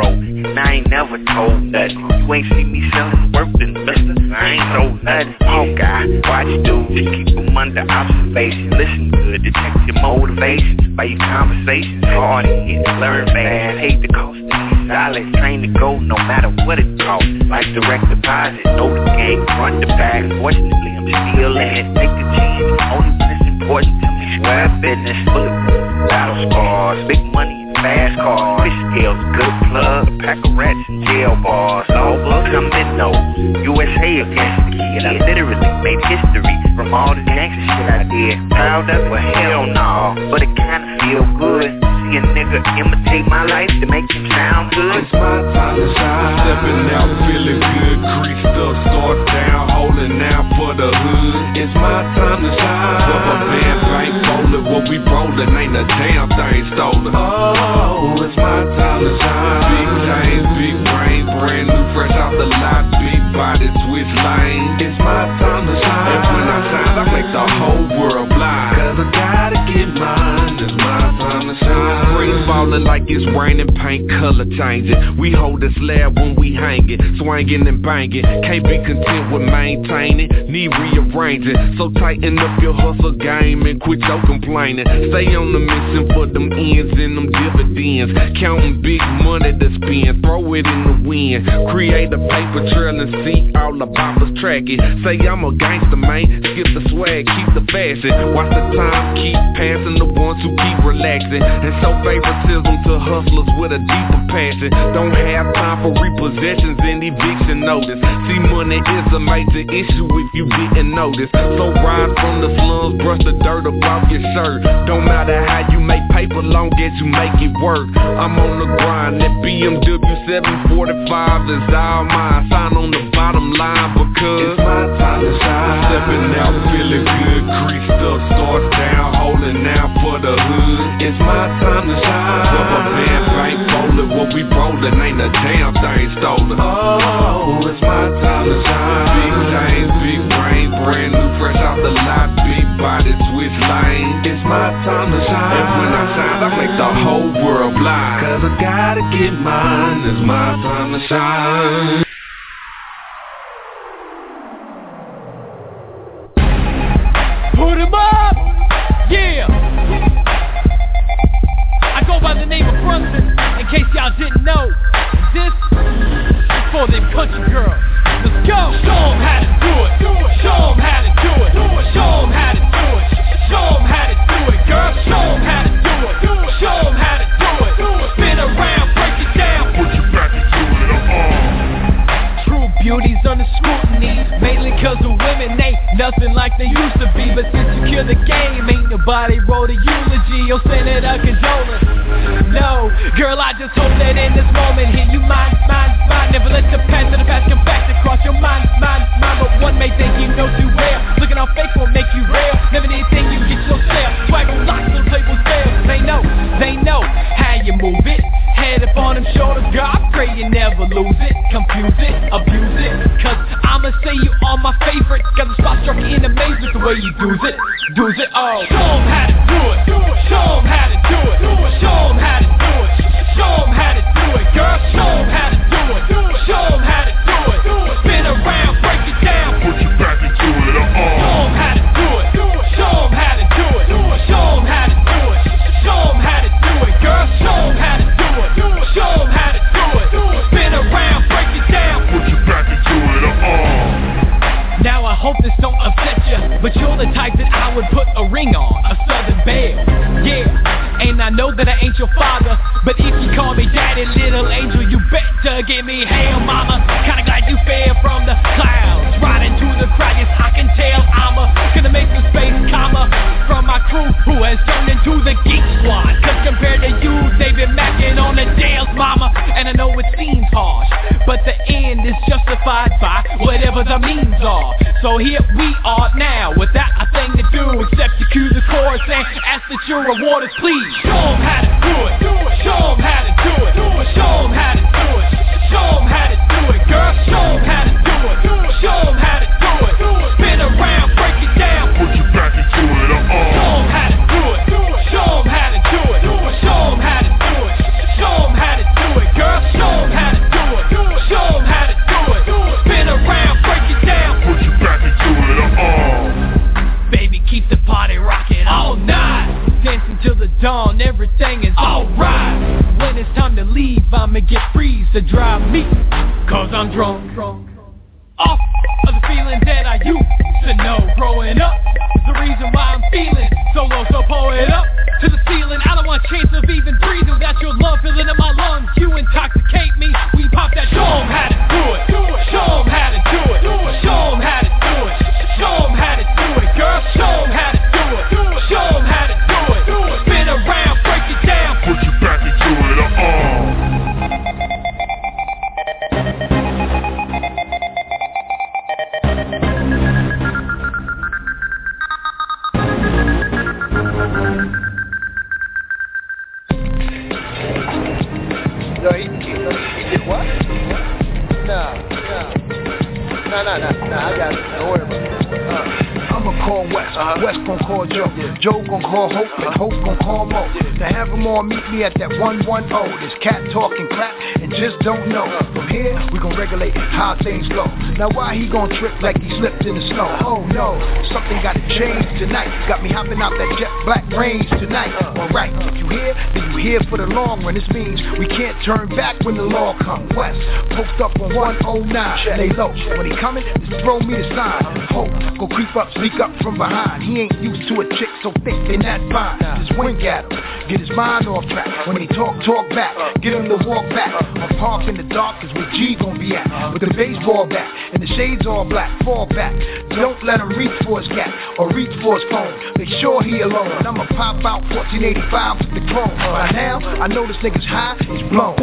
and I ain't never told nothing. You ain't see me selling worth in mister, I ain't sold nothing. Oh God, watch dudes, keep them under observation. Listen good, detect your motivation by your conversations. Hard hits, learn fast, hate the cost of these solid. Train to go no matter what it costs. Like direct deposit, know the game, front to back. Unfortunately, I'm still in it, take the chance. Only when it's important to me, swear business, bulletproof, battle scars, big money and fast cars, fish scales, good plug, a pack of rats and jail bars, all books I'm in those, U S A against the kid, I literally made history from all the gangster shit I did, proud of it, well hell no, but it kinda feel good, see a nigga imitate my life to make him sound good. It's my time to shine, stepping out feeling good, creased up, start down, holding out for the hood. It's my time to shine, rubber band, bank rolling, what we rolling ain't a damn thing stolen. Oh, it's my time to shine, big chains, big brain, brand new, fresh out the lot, big body, switch lane. It's my time to shine, and when I shine, I make the whole world blind. Cause I gotta get mine, it's my time to shine. Rain falling like it's raining, paint color changing. We hold the slab when we hang it, swinging and banging. Can't be content with maintaining, need rearranging. So tighten up your hustle game and quit your complaining. Stay on the mission for them ends and them dividends. Counting big money to spend, throw it in the wind. Create a paper trail and see all the boppers track it. Say I'm a gangster, man, skip the swag, keep the fashion. Watch the time keep passing, the ones who keep relaxing. And so favoritism to hustlers with a deeper passion. Don't have time for repossessions and eviction notice. See, money is a major issue if you didn't notice. So rise from the slums, brush the dirt up off your shirt. Don't matter how you make paper, long as you make it work. I'm on the grind, that B M W seven forty-five is all mine. Sign on the bottom line because it's my time to shine. Stepping out feeling good, creased up, start down, holding out for the hood. It's my time to shine, rubber band, bank rolling, what we rolling ain't a damn thing stolen. Oh, it's my time to shine, big chains, big brain, brand new, fresh out the lot, big body, switch lane. It's my time to shine, and when I shine, I make the whole world blind. Cause I gotta get mine, it's my time to shine. Put him up! Yeah! I go by the name of Brunson, in case y'all didn't know. And this is for them country girls. Let's go! Show them how to do it! Show them how to do it! Show them how to do it! Show them how to do it, girl! Show them how to do it! Show them how to do it! Spin around, break it down, put your back into it, uh-uh. True beauty's under scrutiny, mainly cause the women ain't nothing like they used to be. But since you killed the game, ain't nobody wrote a eulogy or sent it a condolence. No, girl, I just hope that in this moment here you mind, mind, mind. Never let the past of the past come back to cross your mind, mind, mind. But one may think you know too well. Looking all fake will make you real. Never need think you get your sale. Swag on lock, little table sales. They know, they know how you move it. Head up on them shoulders, girl, I pray you never lose it. Confuse it, abuse it. Cause I'ma say you are my favorite. Got the spot struck in amazement the way you do's it. Do's it, oh. Show them how to do it. Show them how to do it. Show them how to do it. Show them how to do it, girl. Show them how to do it. Show them how to do it. Spin around, break it down, put your back into it, uh-uh. Show them how to do it. Show them how to do it. Show them how to do it. Show them how to do it, girl. Show them how to do it. Show them how to do it. Spin around, break it down, put your back into it, uh-uh. Now I hope this don't upset you, but you're the type that I would put a ring on, a southern belle. Yeah, and I know that I ain't your father, but if you call me daddy, little angel, you better give me hell, mama. Kinda glad you fell from the clouds, riding to the crowd. Yes, I can tell I'm a, gonna make some space, comma, from my crew who has turned into the geek squad. Cause compared to you, they've been macking on the Dales, mama. And I know it seems harsh, but the end is justified by whatever the means are. So here we are now, without a thing to do except to cue the chorus and ask that your reward is please. Show them how to do it. Show them how to do it. Show them how to do it. Show them how to do it, girl. Show them how to do it. Show them how to do it. Spin around, break it down, put your back into it, uh-uh. Show them how to do it. Show them how to do it. Show them how to do it. Show them how to do it, girl. Show them how to believe I'ma get freeze to dry me, cause I'm drunk. Off of the feeling that I used to know growing up is the reason why I'm feeling so low, so pull it up to the ceiling. I don't want a chance of even breathing without your love filling in my lungs. You intoxicate me, we pop that. Show 'em how to do it, show 'em how to do it, show 'em how to do it, show 'em how to do it, girl, show 'em how to do it, show 'em how to do it, spin around, break it down, put you back into it, uh-uh. Yo, he, he, he did what? Nah, nah. Nah, nah, nah, nah, I got it. Don't worry about it. Uh. I'ma call West, uh-huh. West gon' call Joe, yeah. Joe gon' call Hope, uh-huh. and Hope gon' call Mo. Yeah. Now have them all meet me at that one one oh. This cat talking crap and just don't know. From here, we gon' regulate how things go. Now why he gon' trip like he slipped in the snow? Oh no, something gotta change tonight. Got me hopping out that jet black range tonight. Alright, if you here, then you here for the long run. This means we can't turn back when the law comes. West, posted up on one oh nine, lay low. When he coming, just throw me the sign. Hope, go creep up, sneak up from behind. He ain't used to a chick so thick in that bind. Just wink at him, get his mind off track. When he talk, talk back, get him to walk back. I'm parked in the dark is where G gon' be at. With the baseball bat and the shades all black, fall back. Don't let him reach for his cat or reach for his phone. Make sure he alone. I'ma pop out fourteen eighty-five with the chrome. By now, I know this nigga's high, he's blown.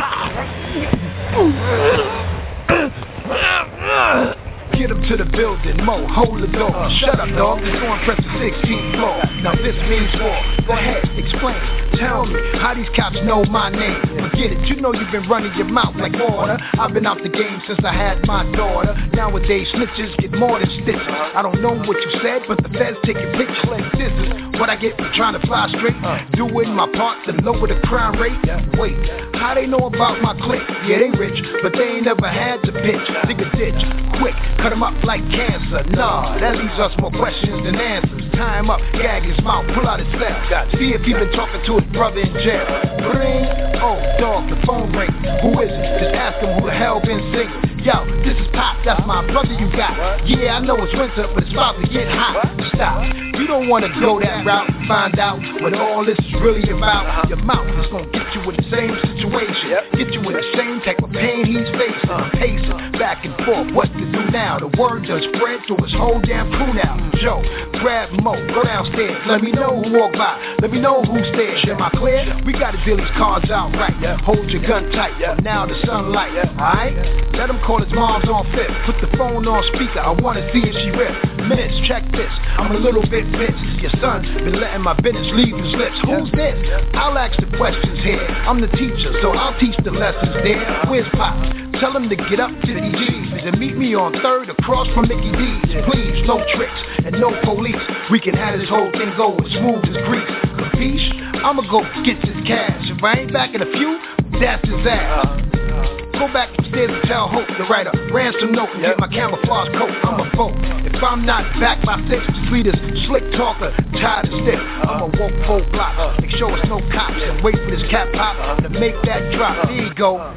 Get him to the building, Mo, hold the door. Shut up, dog, it's on press the sixteenth floor. Now this means war. Go ahead, explain. Tell me how these cops know my name. Forget it, you know you've been running your mouth like water. I've been out the game since I had my daughter. Nowadays snitches get more than stitches. I don't know what you said, but the feds taking pictures like this is what I get for trying to fly straight. Doing my part to lower the crime rate. Wait, how they know about my clique? Yeah, they rich, but they ain't never had to pitch. Dig a ditch, quick, cut him up like cancer. Nah, that leaves us more questions than answers. Tie him up, gag his mouth, pull out his cell. See if he been talking to his brother in jail. Ring, oh dog, the phone ring. Who is it? Just ask him who the hell been singing. Yo, this is Pop, that's my brother you got. Yeah, I know it's winter, but it's about to get hot. Stop, you don't wanna go that route and find out what all this is really about. Your mouth is gonna get you in the same situation, get you in the same type of pain he's facing. Pacing back and forth, what to do now? The word done spread through his whole damn crew now. Joe, grab Mo, go downstairs. Let me know who walked by, let me know who stared. Am I clear? We gotta deal these cards out right. Hold your gun tight, from now to sunlight. Alright? Let him call his mom's on fifth. Put the phone on speaker, I wanna see if she rip. Miss, check this, I'm a little bit pissed. Your son's been letting my business leave his lips. Who's this? I'll ask the questions here. I'm the teacher, so I'll teach the lessons there. Where's Pop? Tell him to get up to the G's and meet me on third across from Mickey D's. Please, no tricks and no police. We can have this whole thing go as smooth as grease. Capiche? I'ma go get this cash. If I ain't back in a few, that's his ass. Go back upstairs and tell Hope to write a ransom note and get my camouflage coat. I'm a vote. If I'm not back by six, just lead this slick talker tired and stiff. I'ma walk full block, make sure it's no cops, and wait for this cat pop to make that drop. There you go.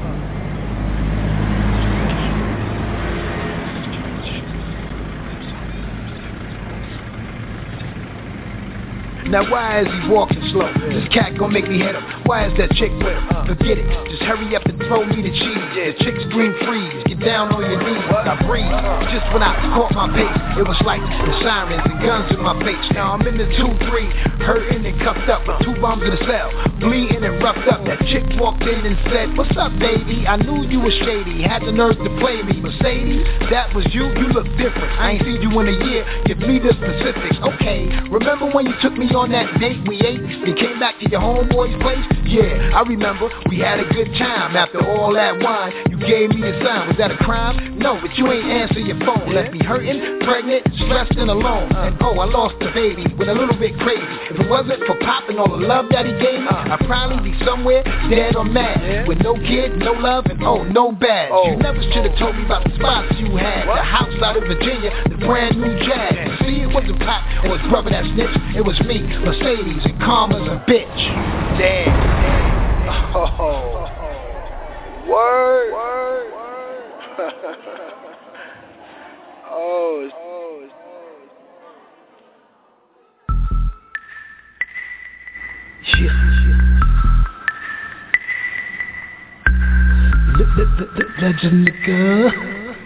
Now why is he walking slow? This cat gon' make me hit him. Why is that chick with him? Forget it, just hurry up and throw me the cheese. The chick scream freeze, get down on your knees. I breathe, just when I caught my pace, it was like the sirens and guns in my face. Now I'm in the two three, hurting and cuffed up with two bombs in the cell, bleeding and roughed up. That chick walked in and said, what's up baby? I knew you was shady, had the nerve to play me. Mercedes, that was you, you look different. I ain't seen you in a year, give me the specifics. Okay, remember when you took me on On that date we ate, you came back to your homeboy's place? Yeah, I remember, we had a good time. After all that wine, you gave me a sign. Was that a crime? No, but you ain't answer your phone. Left me hurting, pregnant, stressed and alone. And oh, I lost the baby, went a little bit crazy. If it wasn't for popping all the love that he gave me, I'd probably be somewhere dead or mad. With no kid, no love, and oh, no badge. You never should've told me about the spots you had. The house out in Virginia, the brand new Jag. See, it wasn't Pop, it was brother that snitched. It was me, Mercedes and Karma's a bitch. Damn. Oh, word. Word. oh, oh. Yeah. Legend nigga.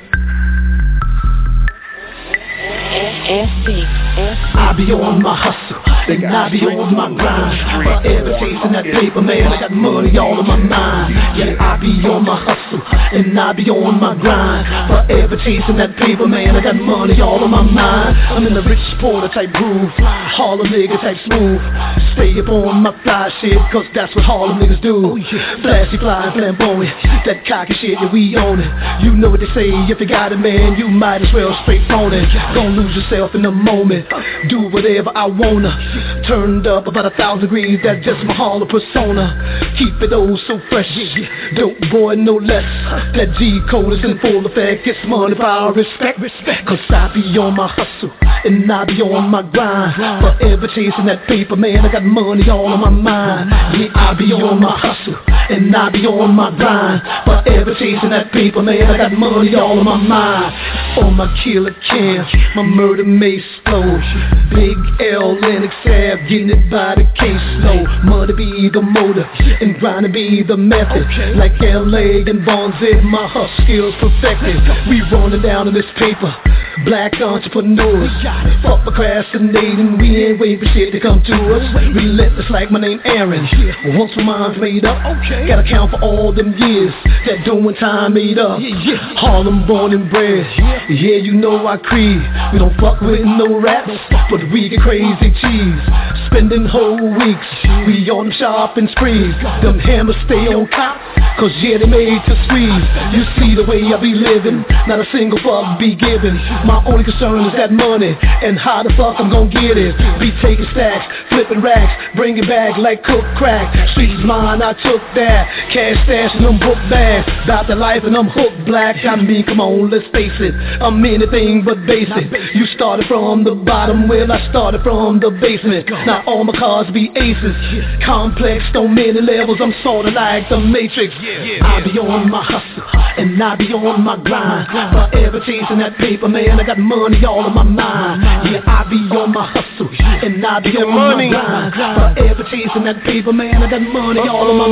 I be on my hustle, then I be on my grind. Forever chasing that paper, man, I got money all in my mind. Yeah, I be on my hustle, and I be on my grind. Forever chasing that paper, man, I got money all in my mind. I'm in the rich porter type groove, Harlem nigga type smooth. Stay up on my fly shit, cause that's what Harlem niggas do. Flashy, fly, flamboyant, that cocky shit, yeah, we own it. You know what they say, if you got it, man, you might as well straight phone it. Don't lose yourself in the moment, do whatever I wanna. Turned up about a thousand degrees, that's just my Harlem persona. Keep it oh so fresh, dope boy no less. That G code is in full effect, it's money, power, respect, respect. Cause I be on my hustle, and I be on my grind. Forever chasing that paper, man, I got money all on my mind. Yeah, I be on my hustle, and I be on my grind. Forever chasing that paper, man, I got money all on my mind. On my killer cam, my murder mace flow. Big L, Lennox Ave, getting it by the case slow. Money be the motor, and grinding be the method. Like L A and Bonzit, my hustle skills perfected. We rolling down in this paper, black entrepreneurs. Fuck procrastinating, we ain't waiting for shit to come to us. Relentless like my name Aaron. Once my mind's made up, gotta count for all them years that doing time made up. Harlem born and bred, yeah, you know I creed. We don't fuck with no raps, but we get crazy cheese. Spending whole weeks, we on them shopping sprees. Them hammers stay on top, cause yeah, they made to squeeze. You see the way I be living, not a single fuck be given. My only concern is that money, and how the fuck I'm gon' get it. Be taking stacks, flipping racks, bring it back like cook crack. Streets mine, I took that. Cash stash in them book bags. About the life and I'm hooked black. I mean, come on, let's face it, I'm anything but basic. You started from the bottom, well I started from the basement. Now all my cars be aces, complex on many levels, I'm sorta like the Matrix. I be on my hustle, and I be on my grind. Forever chasing that paper, man, I got money all in my mind. Yeah, I be on my hustle, and I be on my grind. Forever chasing that paper, man, I got money all in my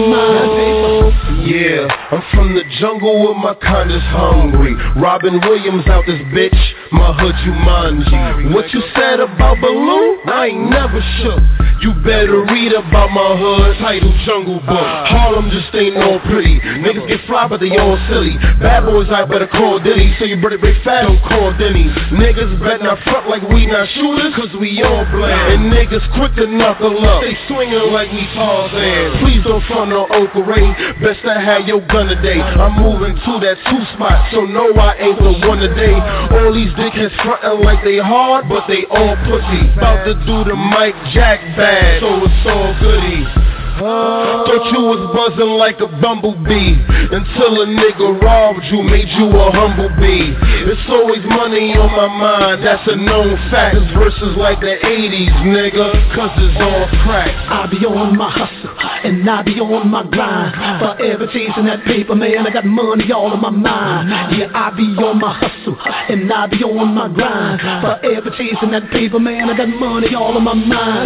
mind. Yeah, I'm from the jungle where my condo's hungry. Robin Williams out this bitch, my hood Jumanji. What you said about Baloo? I ain't never shook. You better read about my hood, titled Jungle Book. Harlem just ain't no pretty. Niggas get fly but they all silly. Bad boys I better call Diddy, so you better break fast, don't call Denny. Niggas better not front like we not shooters, cause we all blame. And niggas quick to knuckle up, they swinging like we Tarzan. Please don't front no Uncle Ray, best I have your gun today. I'm moving to that two spot, so no I ain't the one today. All these dickheads frontin' like they hard, but they all pussy. About to do the Mike Jack bad, so it's all goody. Thought you was buzzing like a bumblebee, until a nigga robbed you, made you a humble bee. It's always money on my mind, that's a known fact. This verses like the eighties, nigga, cause it's all crack. I be on my hustle, and I be on my grind. Forever chasing that paper, man, I got money all in my mind. Yeah, I be on my hustle, and I be on my grind. Forever chasing that paper, man, I got money all in my mind.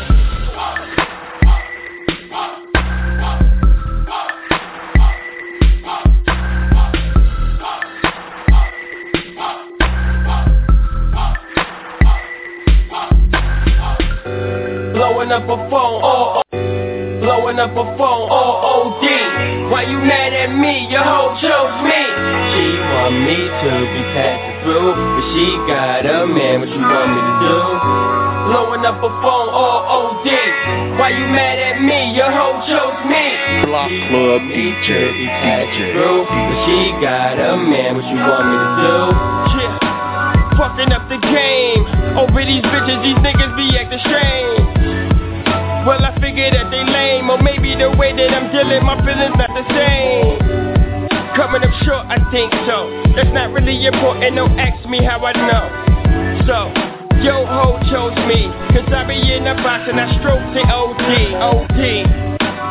Blowing up a phone, oh, oh. Blowing up a phone, oh, O D. Why you mad at me? Your hoe chose me. She want me to be passing through, but she got a man, what you want me to do? Blowing up a phone, oh, O D. Why you mad at me? Your hoe chose me. Block Club D J, D J. Through, but she got a man, what you want me to do? Yeah. Fucking up the game. Over these bitches, these niggas be acting strange. Well, I figure that they lame, or maybe the way that I'm dealing, my feelings not the same. Coming up short, I think so. That's not really important, don't ask me how I know. So, yo ho chose me, cause I be in the box and I stroke the O D, O D.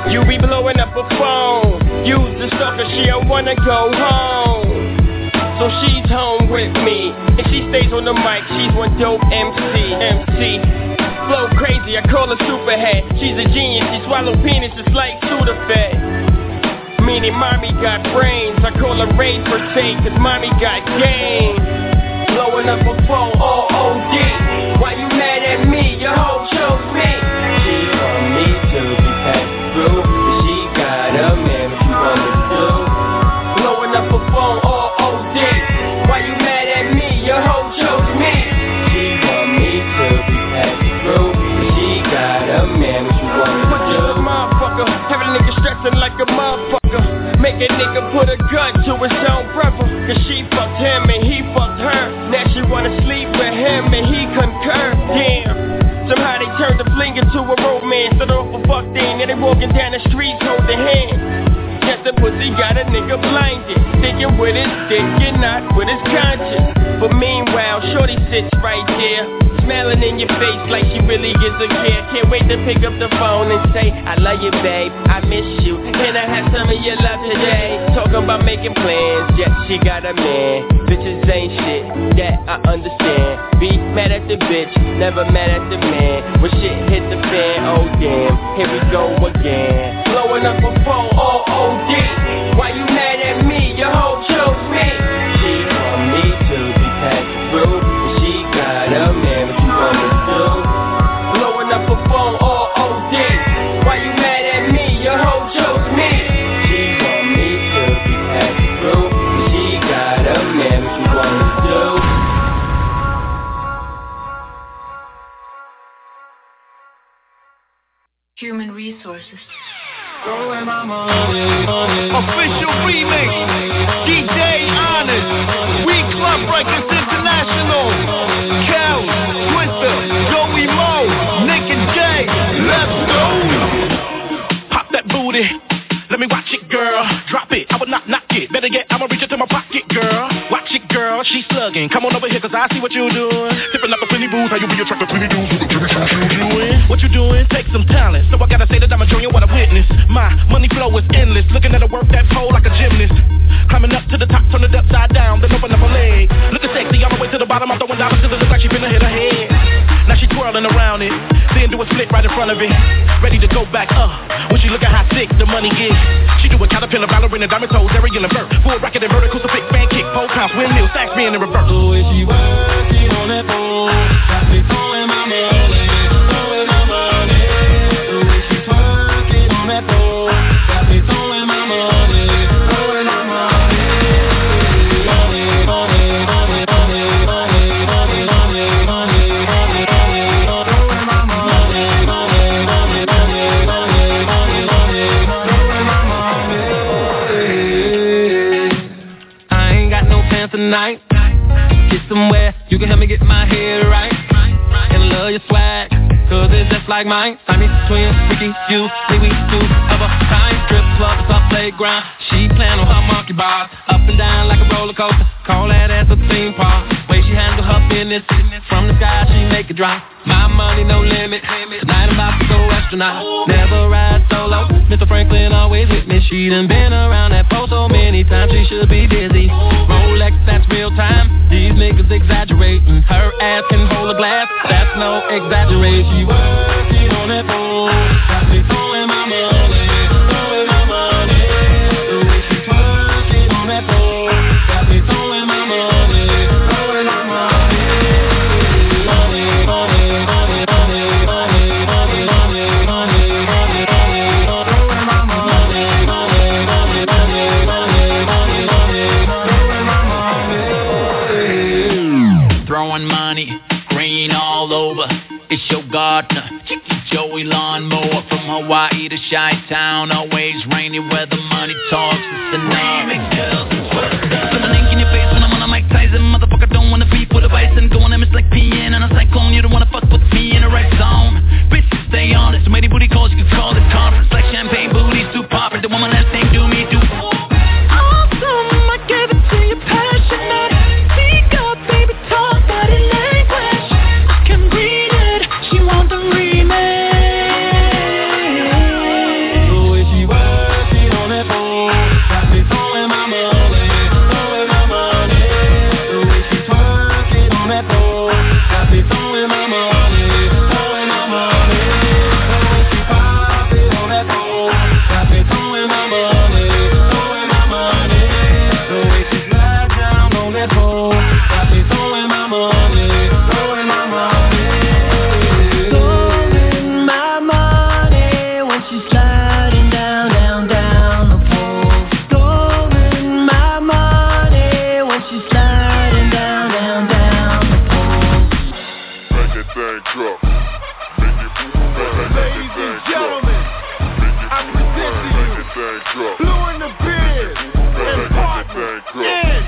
You be blowing up a phone. Use the stalker, she don't wanna go home. So she's home with me, and she stays on the mic, she's one dope M C, M C. Flow crazy, I call her Superhead. She's a genius, she swallow penises like Sudafed. Meaning mommy got brains, I call her Ray for Tate, cause mommy got game. Blowing up a phone, all O D. Why you mad at me? Your hoe chose me. She want me to be passed through, but she got a man, what you want me to do? Blowing up a phone, all O D. Why you mad at me? Your hoe chose me. She want me to be passed through, but she got a man, what you want me to do? What you motherfucker? Have a nigga stressing like a motherfucker. Make a nigga put a gun to his own brother. Cause she fucked him and he fucked her. Now she wanna sleep with him and he concur. Damn. Somehow they turned the fling into a romance. Started off a fuck thing and they walking down the streets holding hands. Guess the pussy got a nigga blinded, thinking with his dick and not with his conscience. But meanwhile, shorty sits right there, smiling in your face like she really gives a care. Can't wait to pick up the phone and say, I love you, babe, I miss you. Can I have some of your love today? Talking about making plans, yes, she got a man. Bitches ain't shit, that I understand. Be mad at the bitch, never mad at the man. When shit hit the fan, oh damn, here we go again. Blowing up a phone, all O D. Why you mad at me? Your hoe chose me. She want me to be passed through, but she got a man, what you want me to do? Blowing up a phone, all O D. Why you mad at me? Your hoe chose me. She want me to be passed through, but she got a man, what you want me to do? Human resources. Official remix, D J Honest, We Club Breakers International, Kel, Twister, Joey Mo, Nick and Jay, let's go. Pop that booty, let me watch it, girl. Drop it, I will not knock it. Better yet, I'ma reach into my pocket, girl. Watch it, girl, she's slugging. Come on over here, cause I see what you doing. Tipping up a plenty booze, how you be attracted to plenty dudes. What you doing? Take some talent. So I gotta say that I'm enjoying what I witness. My money flow is endless. Looking at her work that pole like a gymnast. Climbing up to the top, turn it upside down, then open up her leg. Looking sexy all the way to the bottom. I'm throwing dollars till it looks like she finna hit her head. Now she twirling around it, then do a split right in front of it. Ready to go back up. When she look at how sick the money gets. She do a caterpillar, ballerina, diamond toes, aerial and vert. Full racket and vertical, crucifix, fan kick, pole counts, windmill, sax being in reverse. So is she working on that pole? Got me throwing my money, throwing my money. So is she twerking on that pole? Got me throwing my money, throwing my money. Money, money, money, money, money, money, money, money, money, money, throwing my money, money, money, money, money, money, money, throwing my money. I ain't got no plans tonight. Get somewhere, you can help me get my head right. And I love your swag, cause it's just like mine. Siamese twins, Ricky, you, see we two of a kind. Strip club, it's our playground. She playing on her monkey bars, up and down like a roller coaster. Call that ass a theme park. Way she handle her business, from the sky she make it drop. My money no limit, tonight I'm about to go astronaut. Never ride solo, Mister Franklin always with me. She done been around that pole so many times, she should be dizzy. Rolex, that's real time, these niggas exaggerating. Her ass can hold a glass, that's no exaggeration. She working on that pole, got me throwing my money, throwing my money. The way she twerking on that pole, got me throwing my money, throwing my money. Money, money, money, money, money, money, money, money, money, money, throwing my money, money, money, money, money, money, money, throwing my money. Throwing money, green all over. It's your gardener, Joey Lawnmower. From Hawaii to Chi-Town, always rainy weather, money talks, it's the remix girls. Put an ink in your face when I'm on a Mike Tyson. Motherfucker don't wanna beef with a bison. Going M, it's like peeing on a cyclone. You don't wanna fuck with me in the right zone. Bitches stay honest, so many booty calls, you can call this conference. Like champagne booties, too poppin'. The woman last name do me, do awesome, I gave it to you passionate. Speak up, baby, talk body language. I can read it, she want the remix. So Blue in the beard, and partner, and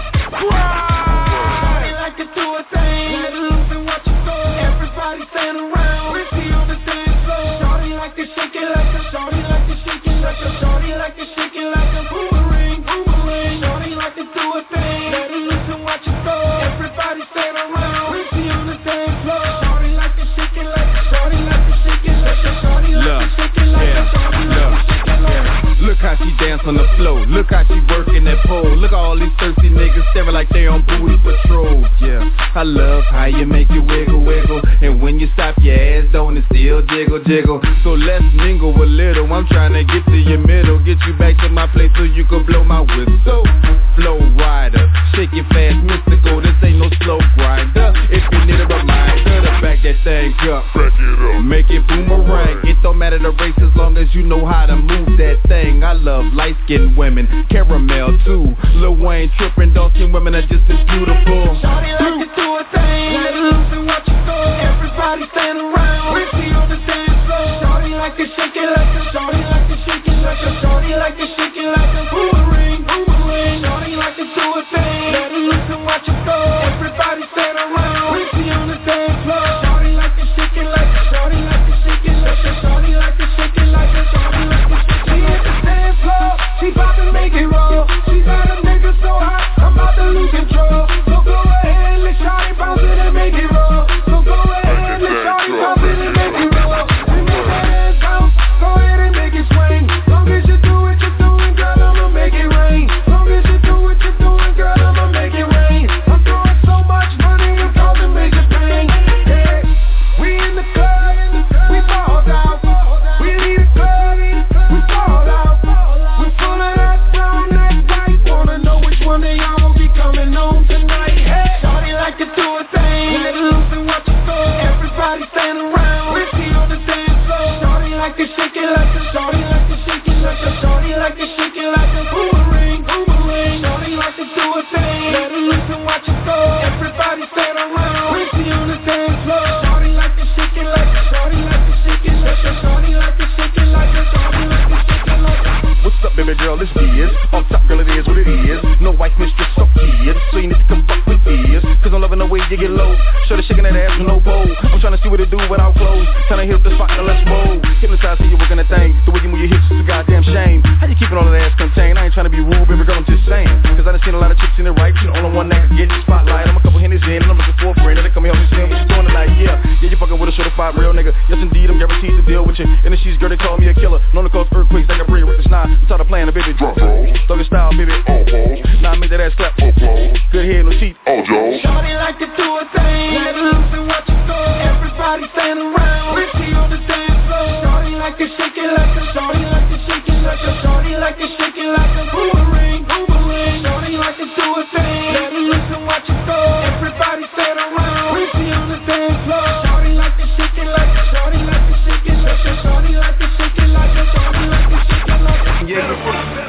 Shawty like to do a thing, let it loose and watch it go. Everybody stand around, we see on the dance floor. Shawty like to shake it like a, Shawty like to shake it like a, Shawty like to shake it like a boomerang, boomerang. Shawty like to do a thing, let it loose and watch it go. Everybody stand around, we see on the dance floor. Shawty like to shake it like a, Shawty like to shake it like a, Shawty like to shake it like a, Shawty like to shake it like a. Look how she dance on the floor. Look how she working that pole. Look at all these thirsty niggas staring like they on booty patrol. Yeah, I love how you make it wiggle, wiggle. And when you stop your ass, don't it still jiggle, jiggle. So let's mingle a little. I'm trying to get to your middle. Get you back to my place so you can blow my whistle. Flow rider, shake it fast, mystical. This ain't no slow grinder. If you need a reminder to back that thing up, back it up, make it boomerang. It don't matter the race as long as you know how to move that thing. I love light-skinned women, caramel too. Lil Wayne tripping, dark-skinned women are just as beautiful. Shawty like to do a thing, let it loose and watch it go. Everybody stand around, we see on the dance floor. Shawty like to shake it like a, Shawty like to shake it like a, Shawty like to shake it like a boomerang, boomerang. Shawty like to do a thing, let it loose and watch it go. Everybody stand around, we see on the dance floor. Shawty like to shake it like a, Shawty like to shake it like a, Shawty like to shake it like a, Shawty like to shake it. She hit the dance floor, she bout to make it roll. She got a nigga so hot, I'm about to lose control. So go ahead, let Shawty bounce it and make it roll. So go ahead, let Shawty bounce it and make it roll. We make that ass bounce, go ahead and make it swing. Long as you do what you're doing, girl, I'ma make it rain. Long as you do what you're doing, girl, I'ma make it rain. I'm throwing so much money, I'm causing major pain. Yeah, we in the club, we balled out. We leave the club, we fall out. We full of that brown, that white. Wanna know which one of y'all will be coming home tonight? Hey, Shawty like to do a thing, let it loose and watch it go. Everybody stand around, we see on the dance floor. Shawty like to shake it like a, Shawty like to shake it like a, Shawty like to shake it like a boomerang, boomerang. Shawty like to do a thing, let it loose and watch it go. Everybody stand around, we see on the dance floor. Shawty like to shake it like a, Shawty like to shake it like a, Shawty like to shake it like a, Shawty like to shake it like a. What's up, baby girl? It's Biz. On top, girl, it is what it is. No wife, mistress, so kids. So you need to come fuck with ears. Cause I'm loving the way you get low. Shorty shaking that ass with no pole. I'm trying to see what it do without clothes. Trying to hit the spot, now let's roll. Hypnotize, see you working that thing. The way you move your hips is a goddamn shame. How you keeping all of that ass contained? I ain't trying to be rude, baby girl, I'm just saying. Cause I done seen a lot of chicks in the right. She the only one that can get the spotlight. I'm a couple hennies in, and I'm looking for a friend. That'll come help me see what you doing tonight. Yeah, yeah, you fucking with a certified real nigga. Yes, indeed, I'm guaranteed to deal with you. And if she's girl, they call me a killer. Known to cause earthquakes like a breed with the snot. I'm tired of playing a baby drop. Thugger style, baby. Now I make that ass clap. Good head, no teeth. Shawty like to do a thing, let it loose and watch it go. Everybody stand around, we see on the dance floor. Shawty like to shake it like a, Shawty like to shake it like a, Shawty like to shake it like a boomerang, boomerang. Shawty like to do a thing, let it loose and watch it go. Everybody stand around, we see on the dance floor. Shawty like to shake it like a, Shawty like to shake it like a, Shawty like to shake it like a, Shawty like to shake it like a. Yeah.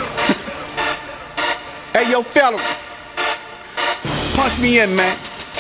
Hey, yo, fella. Punch me in, man.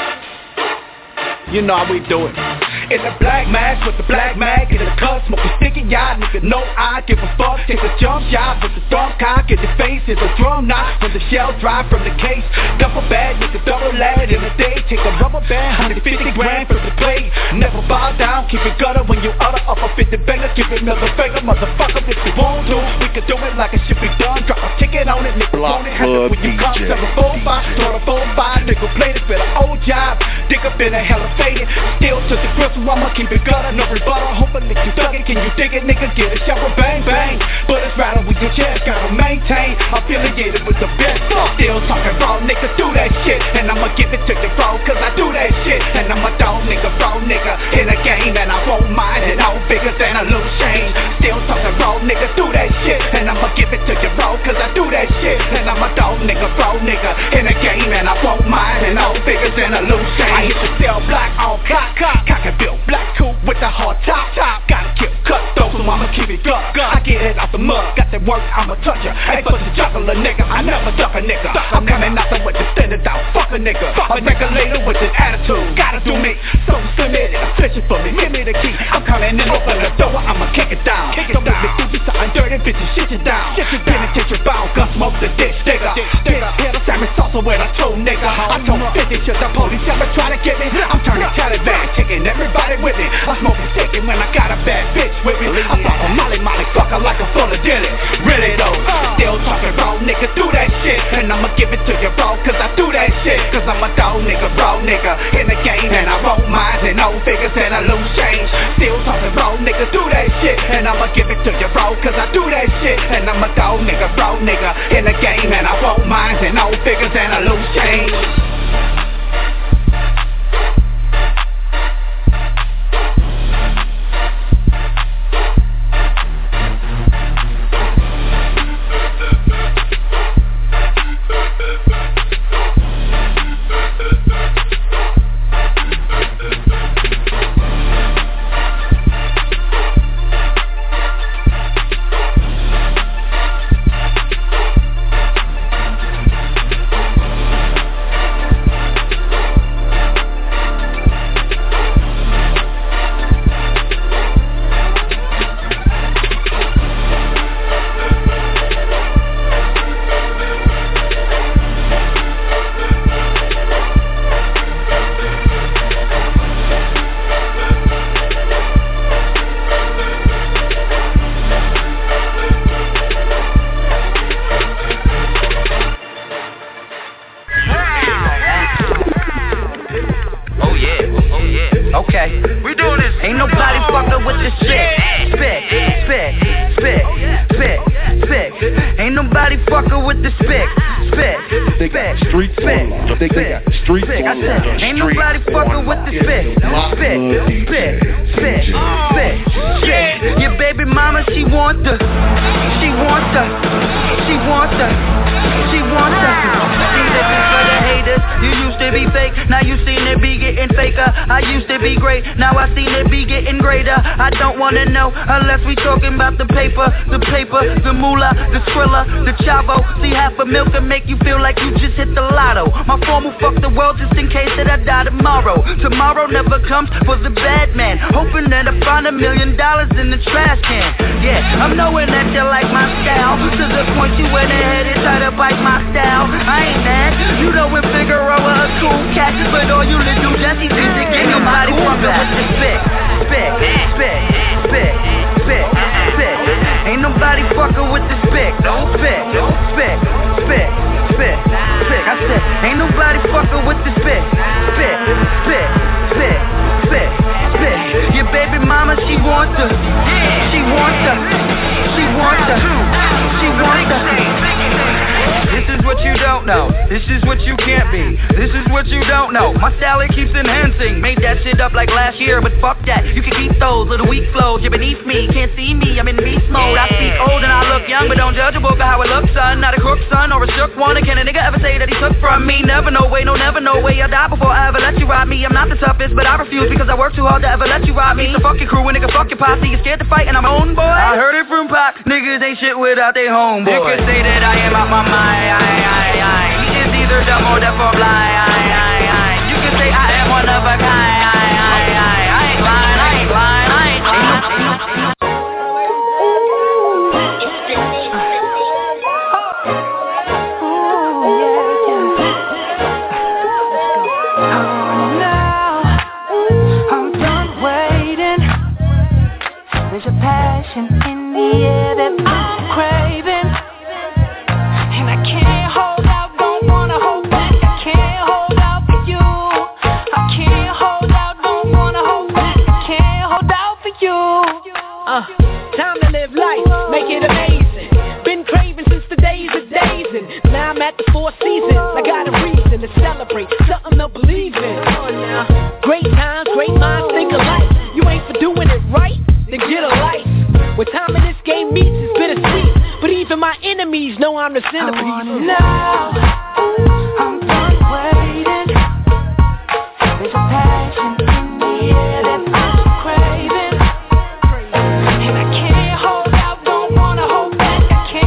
You know how we do it. In the black mask with the black mag in the cup, smoking sticky, y'all nigga know I give a fuck. Take a jump shot with the thumb cock in the face is a drum knock when the shell drive from the case. Duffel bag with the double lad in the day. Take a rubber band, one hundred fifty grand from the plate. Never bow down, keep it gutter when you utter up a fifty banger. Give it another finger, motherfucker, if you want to. We can do it like it should be done. Drop a ticket on it, nigga, want it. Have it when you come, seven four five, throw the four five, nigga, play this for the old job. Dick up in a hella faded, still to the grip. So I'ma keep it gutter, no rebuttal. Hope a nigga dug it, can you dig it, nigga? Get a shower, bang, bang. But it's rattle with your chest, gotta maintain. Affiliated with the best, still talking raw, nigga, do that shit. And I'ma give it to you raw, cause I do that shit. And I'm a dog, nigga, raw, nigga, in a game. And I won't mind it, all bigger than a little shame. Still talking raw, nigga, do that shit. And I'ma give it to you raw, cause I do that shit. And I'm a dog, nigga, raw, nigga, in a game. And I won't mind it, all bigger than a little shame. I hit the cell block, all cock, cock, cock and build black coupe with the hard top, top. Gotta kill cut though, so I'ma keep it up. I get it out the mud, got that work, I'ma touch her. Ain't for the juggler, nigga, I never duck a nigga. I'm coming out with the standard out, fuck a nigga. A regulator with an attitude, gotta do me. So submitted, efficient for me, give me the key. I'm coming in, open the door, I'ma kick it down. Don't make me do something dirty, bitches, shit you down. Penitentiary bound, gun smoke the ditch, nigga. Hit a hit a Sammy Sosa with a toe, nigga. I told fifty shit, the police ever try to get me. I'm turning Taliban, taking everybody with me. I smoke a stick when I got a bad bitch with me. I fuck a molly, molly, fucker like a full of dilly. Really though, still talking raw, nigga, do that shit. And I'ma give it to you raw, cause I do that shit. Cause I'm a dog nigga, raw nigga. In the game, and I roll mines and no figures and I lose change. Still talking raw, nigga, do that shit. And I'ma give it to you raw, cause I do that shit. And I'm a dog nigga, raw nigga. In the game, and I roll mines and no figures and I lose change. Tomorrow never comes for the bad man, hoping that I find a million dollars in the trash can. Yeah, I'm knowing that you like my style, to the point you went ahead and tried to bite my style. I ain't mad, you know when Figueroa a cool cat, but all you little Jesse did to get your body fucking with the spit, spit, spit, spit, spit, spit. Ain't nobody fucking with the spit, don't spit, spit, spit, spit, spit. I said, ain't nobody fucking with the spit, spit, spit, spit, spit, spit. Your baby mama, she wants to, she wants to, she wants to, she wants to. This is what you don't know, this is what you can't be, this is what you don't know. My style it keeps enhancing, made that shit up like last year, but fuck that, you can keep those little weak flows. You're beneath me, can't see me, I'm in beast mode. I speak old and I look young, but don't judge a book by how it looks, son. Not a crook son or a shook one, and can a nigga ever say that he took from me? Never, no way, no never, no way. I'll die before I ever let you ride me. I'm not the toughest, but I refuse because I work too hard to ever let you ride me. So fuck your crew, and nigga, fuck your posse. You're scared to fight and I'm own boy. I heard it from Pop, niggas ain't shit without they homeboy. You can say that I am out my mind, I, I, I. He is either dumb or deaf or blind, I, I, I. You can say I am one of a kind, I, I, I. I ain't lying, I ain't lying, I ain't lying. There's a passion in the air that I'm craving, and I can't hold out, don't wanna hold back. I can't hold out for you. I can't hold out, don't wanna hold back. I can't hold out for you. Uh, time to live life, make it amazing. Been craving since the days of days, and now I'm at the four seasons. I got a reason to celebrate, something to believe in. Oh, now. Great times, great minds think alike. You ain't for doing it right, then get a life. What time in this game meets is bittersweet, but even my enemies know I'm the centerpiece. I want it now, I'm done waiting. There's a passion in the air that I'm craving, and I can't hold out, don't wanna hold back. I can't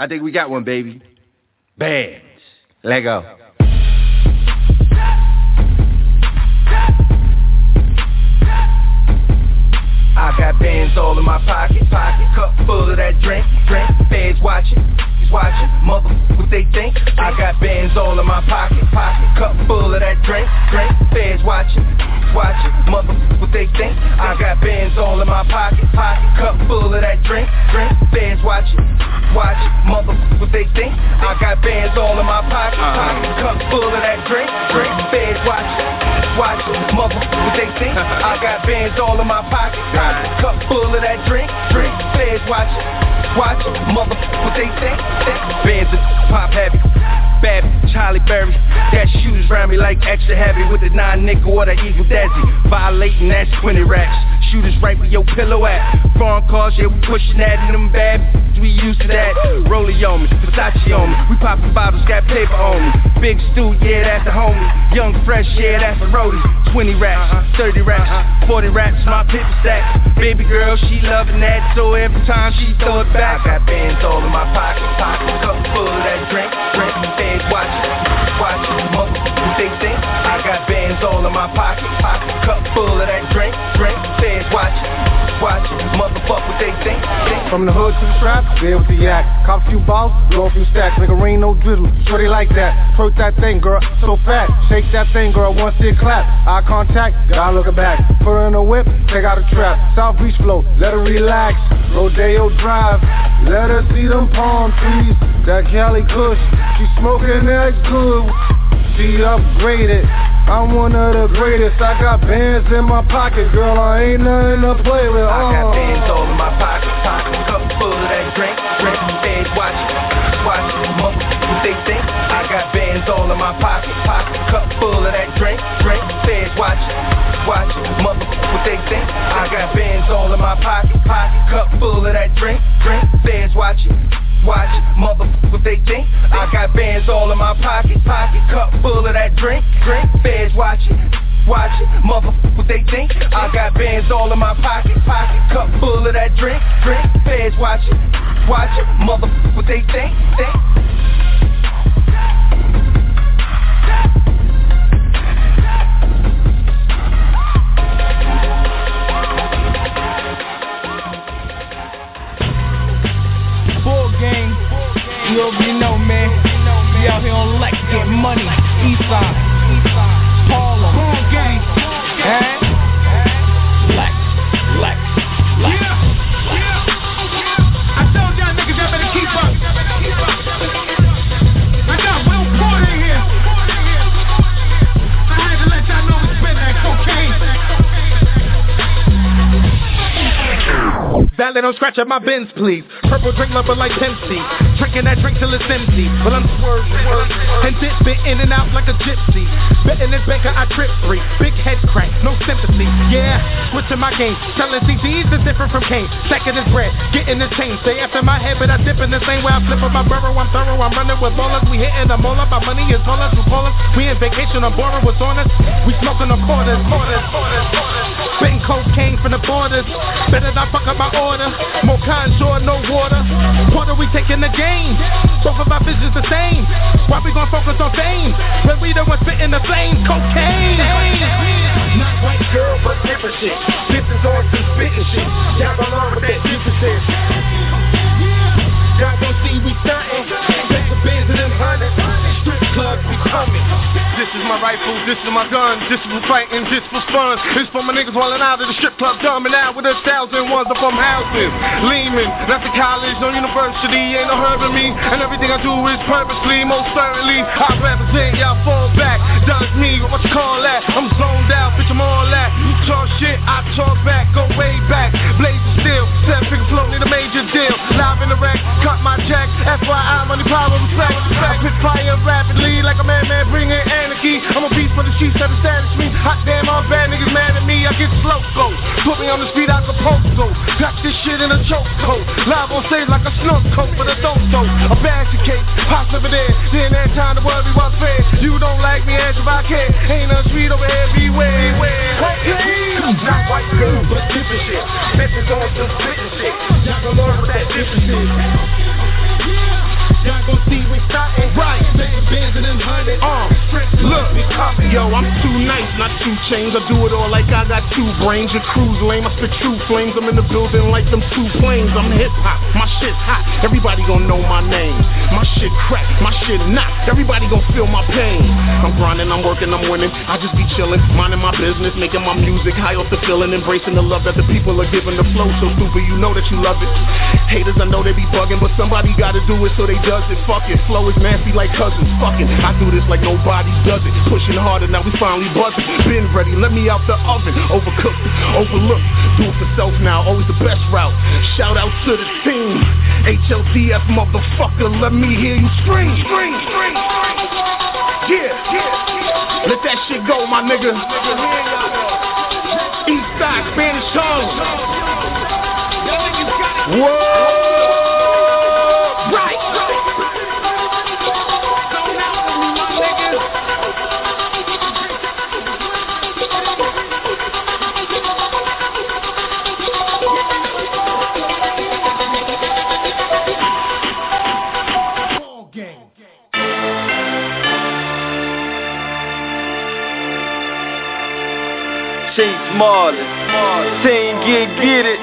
think we got one, baby. Bands. Let go. I got bands all in my pocket, pocket, cup full of that drink, drink, feds watching, he's watching, mother, what they think? I got bands all in my pocket, pocket, cup full of that drink, drink, feds watching, watching, mother, what they think? I got bands all in my pocket, pocket, cup full of that drink, drink, feds watching, watching, mother, what they think? I got bands all in my pocket, pocket, cup full of that drink, drink, feds watching, watching, mother, what they think? I got bands all in my pocket, cup full of that drink, drink, feds watching, watching, mother, what they think? Bands of pop heavy, bad Charlie Berry, got shooters round me like extra heavy with the nine nickel or the Eagle Desi, violating that's twenty racks, shooters right where your pillow at, foreign cars, yeah, we pushing that in them bad, we used to that, Rollie on me, Versace on me, we poppin' bottles, got paper on me, Big Stu, yeah, that's a homie, Young Fresh, yeah, that's a roadie, twenty racks, thirty racks, forty racks, my paper stack, baby girl, she loving that, so every time she throw it back, I got bands all in my pocket, pocket, cup full of that drink, drink, feds watching, watching, mother, what they think? I got bands all in my pocket, pocket, cup full of that drink, drink, feds watching, watching, motherfucker, what they think? From the hood to the trap, there with the yak. Cop a few balls, blow a few stacks. Nigga rain, no drizzle, shorty like that. Perk that thing, girl, so fat. Shake that thing, girl, once it clap. Eye contact, gotta look her back. Put her in a whip, take out a trap. South Beach flow, let her relax. Rodeo Drive, let her see them palm trees. That Cali Kush, she smoking that good. She upgraded, I'm one of the greatest. I got bands in my pocket, girl, I ain't nothing to play with. Oh. I got bands all in my pocket, pocket, cup full of that drink, drink, feds watching, watching, mother, what they think? I got bands all in my pocket, pocket, cup full of that drink, drink, feds watching, watching, mother, what they think? I got bands all in my pocket, pocket, cup full of that drink, drink, feds watching. Watch, mother, what they think? I got bands all in my pocket, pocket, cup full of that drink, drink, feds watching, watch, mother, what they think? I got bands all in my pocket, pocket, cup full of that drink, drink, feds watching, watch, mother, what they think? think? Gang, you already know, man. We out here on Lex, getting money. Eastside, Harlem, Ball Gang, eh? Lex, Lex, Lex. Yeah, yeah. I told y'all niggas y'all better keep up. I got Will Porter in here. I had to let y'all know we spit that cocaine. Valet, don't scratch at my Benz, please. Purple drink lover like Dempsey. Drinking that drink till it's empty. But I'm swerving, and dip bit in and out like a gypsy. Betting this banker, I trip free. Big head crack, no sympathy. Yeah, switching my game. Selling C Ds is different from Kane. Stacking his bread, getting his chain. Stay after my head, but I dip in the same way I flip with my brother. I'm thorough, I'm running with ballers. We hitting them all up. Our money is all us, we call us. We in vacation, I'm boring, what's on us? We smoking the quarters, quarters, quarters, quarters. Spitting cocaine from the borders. Better not fuck up my order. More conjure, no water. What are we taking the game? Both of our visions the same. Why we gon' focus on fame? When we the ones spitting the flames, cocaine. Not white girl, but different shit. This is on some spitting shit. Y'all gon' learn what that difference is. Y'all gon' see we stuntin'. Take the bands and them hundreds. Strip clubs be coming. This is my rifle, this is my gun. This is for fighting, this for fun. This for my niggas wildin' out of the strip club, dumbing out with a thousand ones up from houses. Lehman, not the college, no university, ain't no hurting me. And everything I do is purposely, most certainly. I represent, y'all fall back. Does me, what you call that? I'm zoned out, bitch, I'm all that. You talk shit, I talk back, go way back. Blazing still, seven figure flow, need a major deal. Live in the wreck, cut my check. F Y I, money, power, respect. I pick fire rapidly like a madman, bring it anarchy. I'm a beast for the streets that establish me. Hot damn, all bad niggas mad at me. I get slow go. Put me on the street, I can post go. Got this shit in a choke coat. Live on stage like a snow coat, but a don't so. A basket case, pops over there. Then that time the world be what's fair. You don't like me, as if I care. Ain't a street over everywhere. Not white girl, but different shit. Bitches on some spitting shit. Y'all gon' learn what that difference is. yo, I'm too nice, not two chains. I do it all like I got two brains. Your crew's lame, I spit true flames. I'm in the building like them two planes. I'm hip hop, my shit's hot. Everybody gon' know my name. My shit crack, my shit not. Everybody gon' feel my pain. I'm grinding, I'm working, I'm winning. I just be chillin', minding my business, making my music high off the feeling, embracing the love that the people are giving. The flow so stupid, you know that you love it. Haters, I know they be bugging, but somebody gotta do it, so they does it. Fuck it, flow is nasty like cousins. Fuck it, I do this like nobody does it. Pushing harder, now we finally buzzing. Been ready, let me out the oven. Overcooked, overlooked, do it for self now, always the best route. Shout out to the team, H L D F motherfucker, let me hear you scream, scream, scream. Yeah, yeah, let that shit go, my nigga. East side, Spanish Harlem. Whoa, right. Marley, team get get it.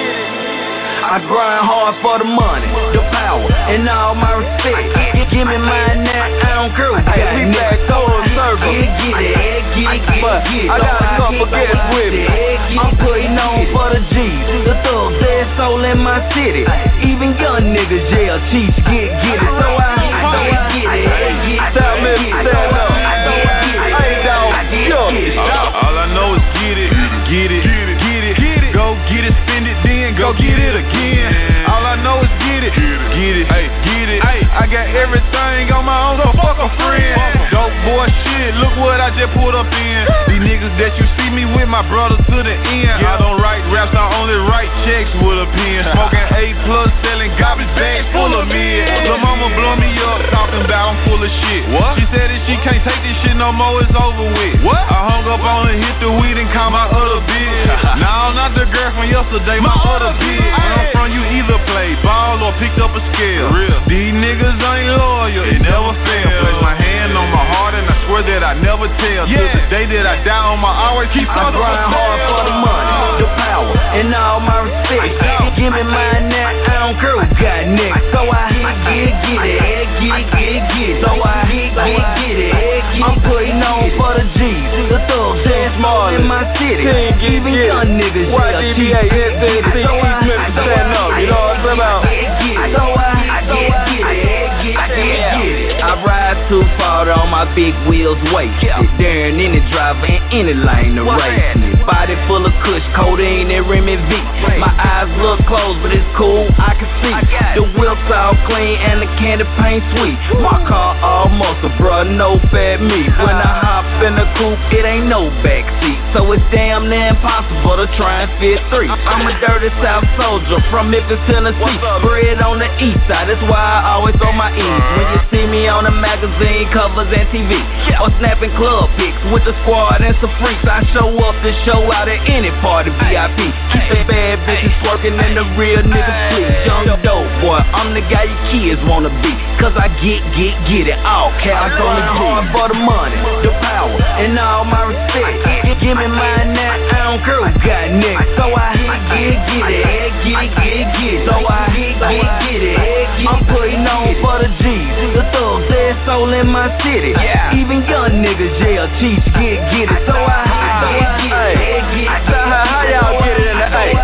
I grind hard for the money, the power, and all my respect. Give me mine now, I don't care. Hey, we back full circle. Get it, get it, get it. I got a couple guests with me. I'm putting on for the G's, the thugs, their soul in my city. Even young niggas jail cheats, get get it. So I get it, get it. Stop me, stand up. I ain't down, all I know is get it, get it, get it, get it, get it. Go get it, spend it, then go get it again. All I know is get it, get it, hey, get it. Hey, I got everything on my own, so fuck a friend. Dope boy shit, look what I just pulled up in. These niggas that you see me with, my brothers to the end. I don't write raps, I only write checks with a pen. Smoking A plus, selling garbage bags full of mid. Lil' mama blow me up, talking about I'm full of shit. What? She said that she can't take this shit no more, it's over with. What? I hung up on her, hit the weed and call my other bitch. No, not the girl from yesterday, my other bitch. When I'm from, you either play ball or picked up a scale. Real. These niggas ain't loyal, it never fail. Place my hand on my heart and I swear that I never tell. Yeah. Till the day that I die on my always keep I grind hard for the money, the power, and all my respect. Give me mine now, I don't care who got next. So I get get it, get get get. So I get get get it. I'm putting on for the G's, the thugs, dance more in my city. Even young niggas jail cheats. So I stand up, you know what I'm about? So I get get it, get get it. I ride too far on my big wheels wasted. Daring any driver in any lane to race me. Body full of kush, codeine and Remy V. My eyes look closed, but it's cool, I can see. The wheels all clean and the candy paint sweet. My car all muscle, bruh, no fat meat. When I hop in the coupe, it ain't no backseat. So it's damn near impossible to try and fit three. I'm a dirty South soldier from Memphis, Tennessee. Bred on the east side, that's why I always on my ease. When you see me on the magazine covers and T V, or snapping club pics with the squad and some freaks, I show up to show out at any party V I P. Keep the bad bitches twerking and the real niggas sleep. Young dope boy, I'm the guy your kids wanna be. Cause I get, get, get it all cash on the hard for the money, the power, and all my respect. Give me mine now, I don't care who got next. So I get, get, get it, get, get, get. So I get, get, get it. I'm putting on for the G's, the thugs, their soul in my city. Even young niggas jail cheats, get, get it. So I get, get it, get, get. How y'all get it in the A?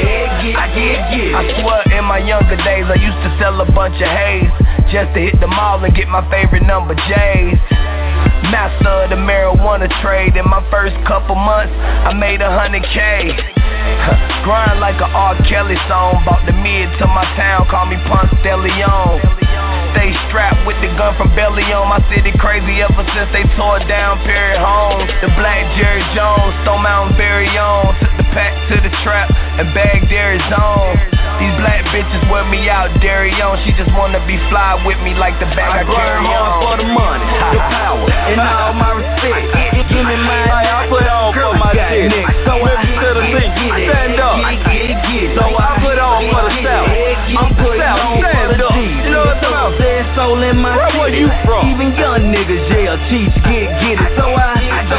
I swear in my younger days I used to sell a bunch of haze just to hit the mall and get my favorite number J's. Master of the marijuana trade. In my first couple months I made a hundred K. Grind like a R. Kelly song. Bought the mid to my town, call me Ponce de Leon. Stay strapped with the gun from Belly on. My city crazy ever since they tore down Perry Home. The black Jerry Jones, Stone Mountain Berry on. Took the pack to the trap and bagged Derry's on. These black bitches wear me out, Derry on. She just wanna be fly with me like the bag I, I carry on. Hard for the money, the power, and all my respect. Give me mine, I put on for my shit. So I get it, stand up. So I put on for the South. I'm putting on for the G. You know what I'm about? Soul in my Where city. were you from? Even young niggas jail cheats, get, get it. So I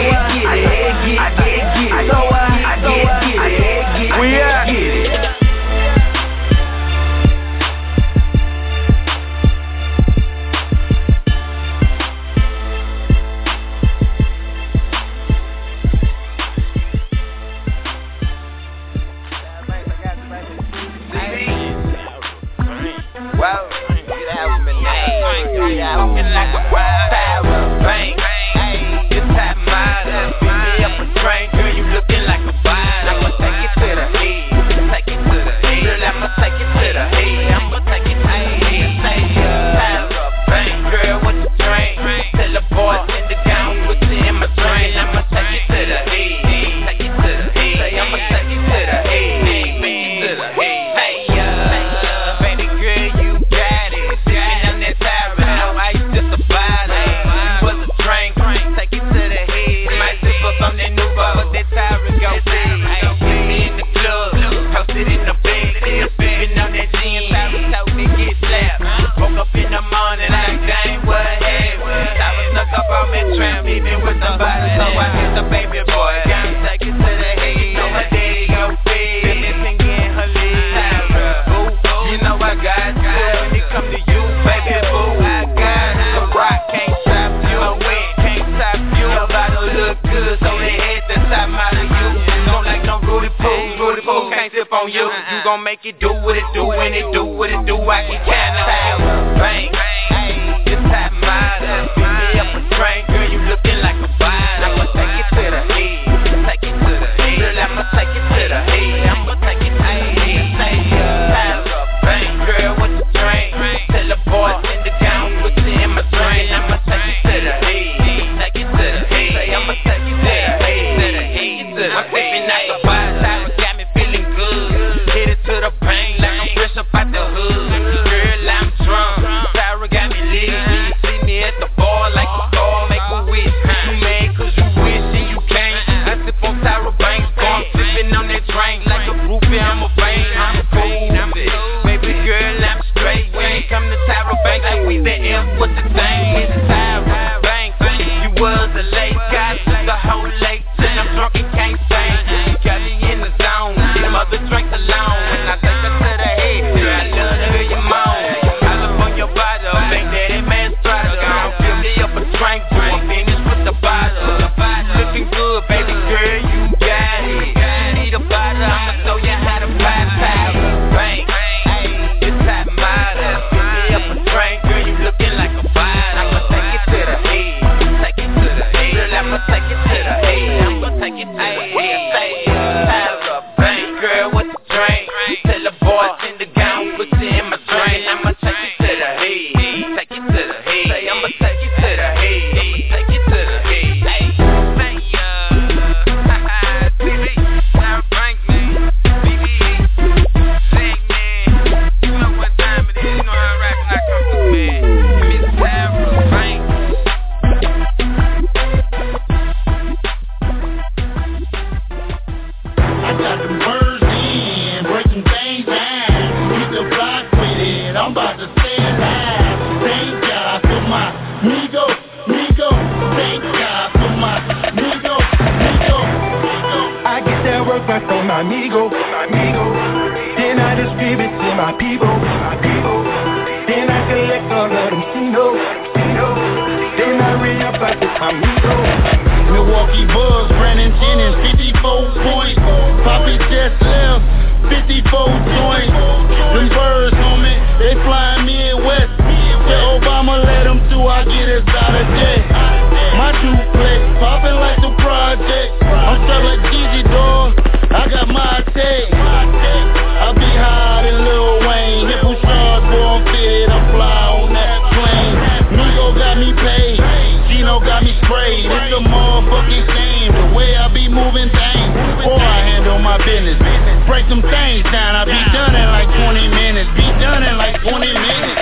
I'm gon' make it do what it do when it do what it do. I can count out bang. This time my pick me up a train, girl, you looking like a vine. I'ma take it to the head, take it to the head. Girl, I'ma take it to the head, I'ma take it to the head. Say time up bang, girl, what you drink? Tell the boys in the gown, put it in my drain. I'ma take it to the head, take it to the head. Say I'ma take it to the head, to the head. I'm sipping like a fire tower, got me feeling good. Hit it to the pain like I'm fresh up out the hood. Girl, I'm drunk, Sarah got me lit. You see me at the bar like a star, make a wish. You mad cause you wish and you can't. I sip on Tyra Banks, go I'm sipping on that drink like a groupie, I'm a vein. I'm cool, I'm cool. Baby girl, I'm straight. When it come to Tyra Banks, like we the F with the thing. It's Tyra Banks. You was a late guy, the whole late. And I'm drunk and can't sing. You got me in the zone. Them other drinks alone. When I take her to the head, girl, I love to hear you moan. I look on your bottle, make that it man strata. Girl, fill me up a drink, do I'm finished with the bottle. Looking good, baby girl, you got it. You need a bottle, I'ma show you how to buy power. Bang, it's hot model. Fill me up a drink, girl, you looking like a bottle. I'ma take it to the head, take it to the head. Girl, I'ma take it to the head, I'ma take it to the head. Say, power up, bang, girl, what you drink? Tell the boys in the gown, put it in my drain. I'ma take it to the head, take it to the head. Say, I'ma take it to the head, take it to the head. Hey, say, uh, T V, now rank me, B B E, Sick man. You know what time it is, you know how I rap when I come through, man. Miss Sarah Banks. I got them birds in, breaking things down. Hit the block with it, I'm about to stay alive. Thank God for my Migo, Migo. Thank God for my Migo, Migo, Migo. I get that work back from my amigo, my amigo. Then I distribute to my people, my people. Then I collect all of them Cino, Cino. Then I re-up back with my amigo. Milwaukee Bucks, Brandon Jennings, fifty-four points. Poppy just left, fifty-four joints. Them birds, homie, they flying Midwest. Tell Obama let them do, I get us out of debt. My duplex, popping like the project. I'm selling Gigi dog, I got my tag. I be high than Lil Wayne. Hip Bouchard, boy, I'm fitted, I'm fly on that plane. Migo got me paid, Gino got me sprayed. It's a motherfucking shame, the way I be moving things. Boy, I handle my business. Break them things down, I be done in like twenty minutes. Be done in like twenty minutes.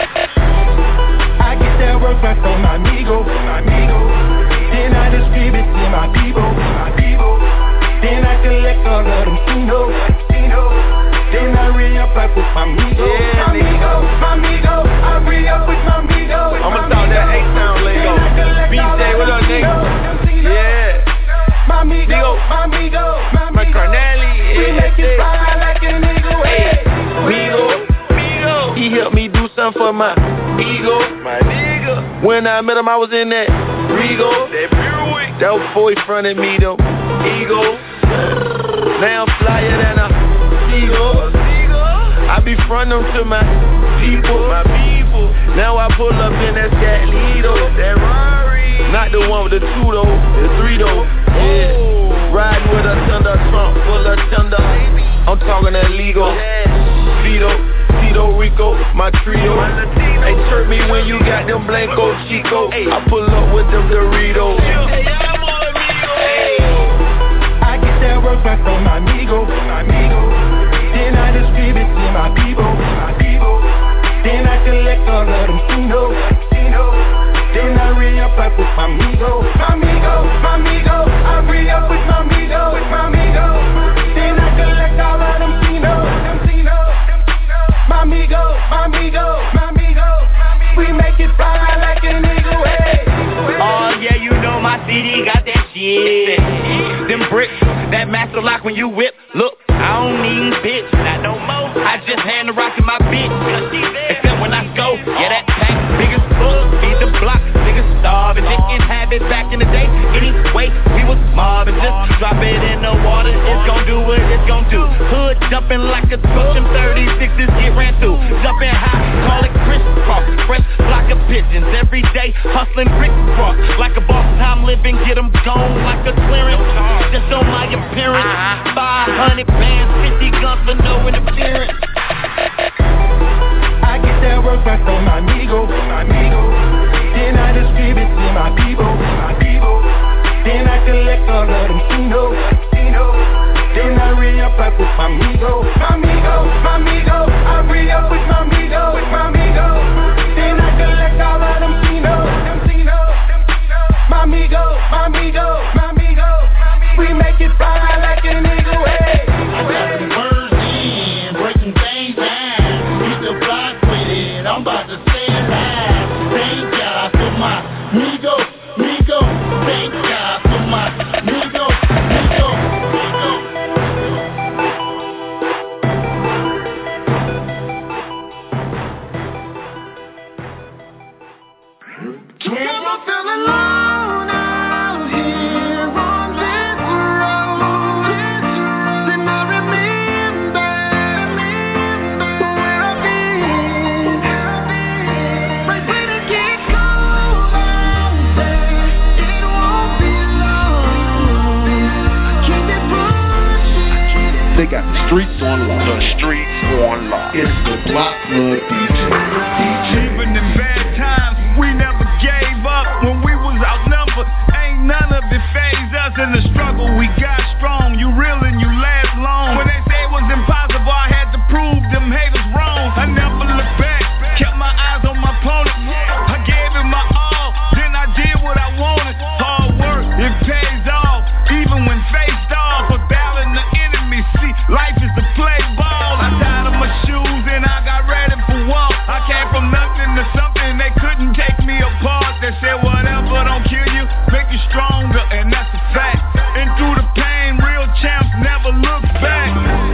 I get that work back from my amigo, my amigo. Then I distribute to my people, my people. Then I collect all of them Cino, Cino. Then I re-up back with my amigo, Yeah, my amigo, my amigo. I re-up with my amigo. I'ma talk that H-Town lingo. B J, what up, nigga? Yeah. My amigo, my amigo, My Carnelli, we make it fly like an eagle. Hey, Migo, Migo. He helped me do something for my ego, my nigga. When I met him, I was in that Regal, that Buick. That was before he fronted me, them Eagle. Now I'm flyer than a Seagull. I be frontin' them to my people, my people. Now I pull up in that Scatlido, that Rari. Not the one with the two though, the three though. Yeah. Riding with a thunder trunk full of thunder. I'm talking that legal. Vito, Tito Rico, my trio. Hey, chirp me when you got them Blanco Chico. I pull up with them Doritos. I get that work back from my amigo, my amigo. Then I distribute to my people, my people. Then I collect all of them Cino, Cino. Then I re-up back with my amigo, my amigo, my amigo. I re-up with my amigo, with my amigo. Then I collect all of them Cino, them Cino. My amigo, my amigo, my amigo. We make it fly like an eagle, hey. Oh yeah, you know my C D got that shit. Them bricks, that master lock when you whip. Look, I don't need bitch, not no more. I just hand the rock to my bitch. Except when I go, yeah, that pack big as fuck. Feed the block, niggas starving. Didn't have it back in the day. Anyway, we was mobbing. Just drop it in the water, it's gon' do what it's gon' do. Hood jumping like a coach, them thirty-sixes get ran through. Jumping high, call it crisscross. Fresh flock of pigeons every day, hustling brick cross. Like a boss, time living, get them gone like a clearance. Just on my appearance, five hundred bands, fifty guns for no interference. I get that work back on my amigo, my amigo. Then I distribute to my people, my people. Then I collect all of them Cino, Cino. Then I re-up back with my amigo, my amigo, my amigo. I re-up with my amigo, with my amigo. Then I collect all of them Cino, them Cino. My amigo, my amigo, my amigo. We make it fly like an eagle, hey. I got the birds in, breaking things down. Hit the block with it, I'm about to stay alive. Thank God for my amigo, amigo. Thank God for my amigo, amigo, amigo. Never feel alone out here on this road. Then I remember where I've been. Right when it gets cold out there, it won't be long. Keep it pushing. They got the streets on lock. The streets on lock. It's the Block Club D J. D J. Even in bad times, we never gave up. When we was outnumbered, ain't none of it phased us. In the struggle, we got strong. You real and you last long. When they say it was impossible, I had to prove them haters wrong. I never looked back, kept my eyes on my opponent. I gave it my all, then I did what I wanted. Hard work, it pays off, even when faced off. But battling the enemy, see, life is to play ball. I tied up my shoes and I got ready for war. I came from nothing to something, they couldn't take me apart. They said whatever don't kill you, make you stronger, and that's a fact. And through the pain, real champs never look back.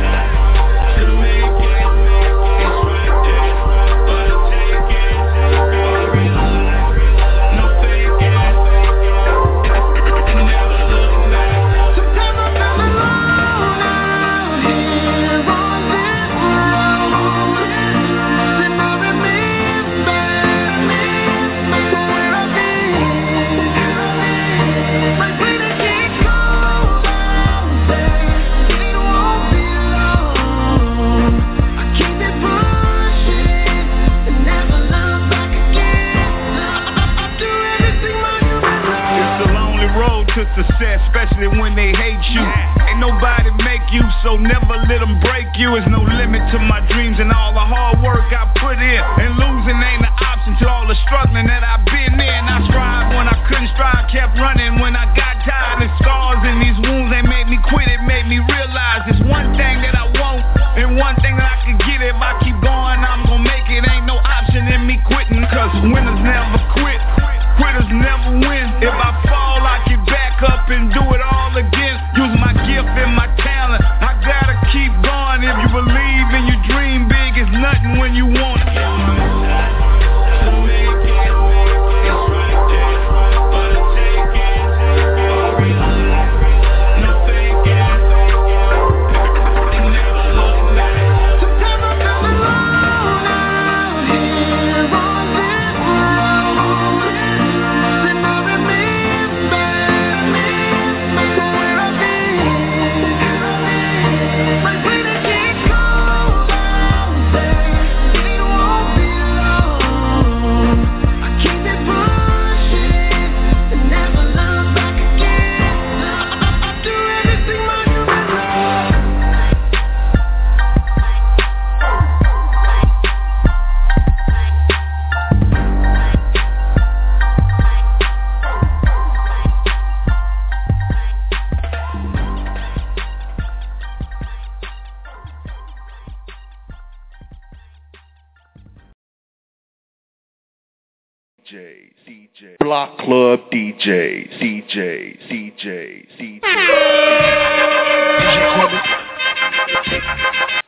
To success, especially when they hate you. Ain't nobody make you, so never let them break you. There's no limit to my dreams and all the hard work I put in. And losing ain't an option to all the struggling that I've been in. I strive when I couldn't strive, kept running when I got tired. And scars and these wounds, they made me quit. It made me realize it's one thing that I want and one thing that I can get. If I keep going, I'm gonna make it. Ain't no option in me quitting, cause winners never quit, quitters never win. If I fall, I get back up and do it all again. Use my gift and my talent, I gotta keep going. If you believe and you dream big, it's nothing when you want it. C J. Block Club D J. C J. C J. C J.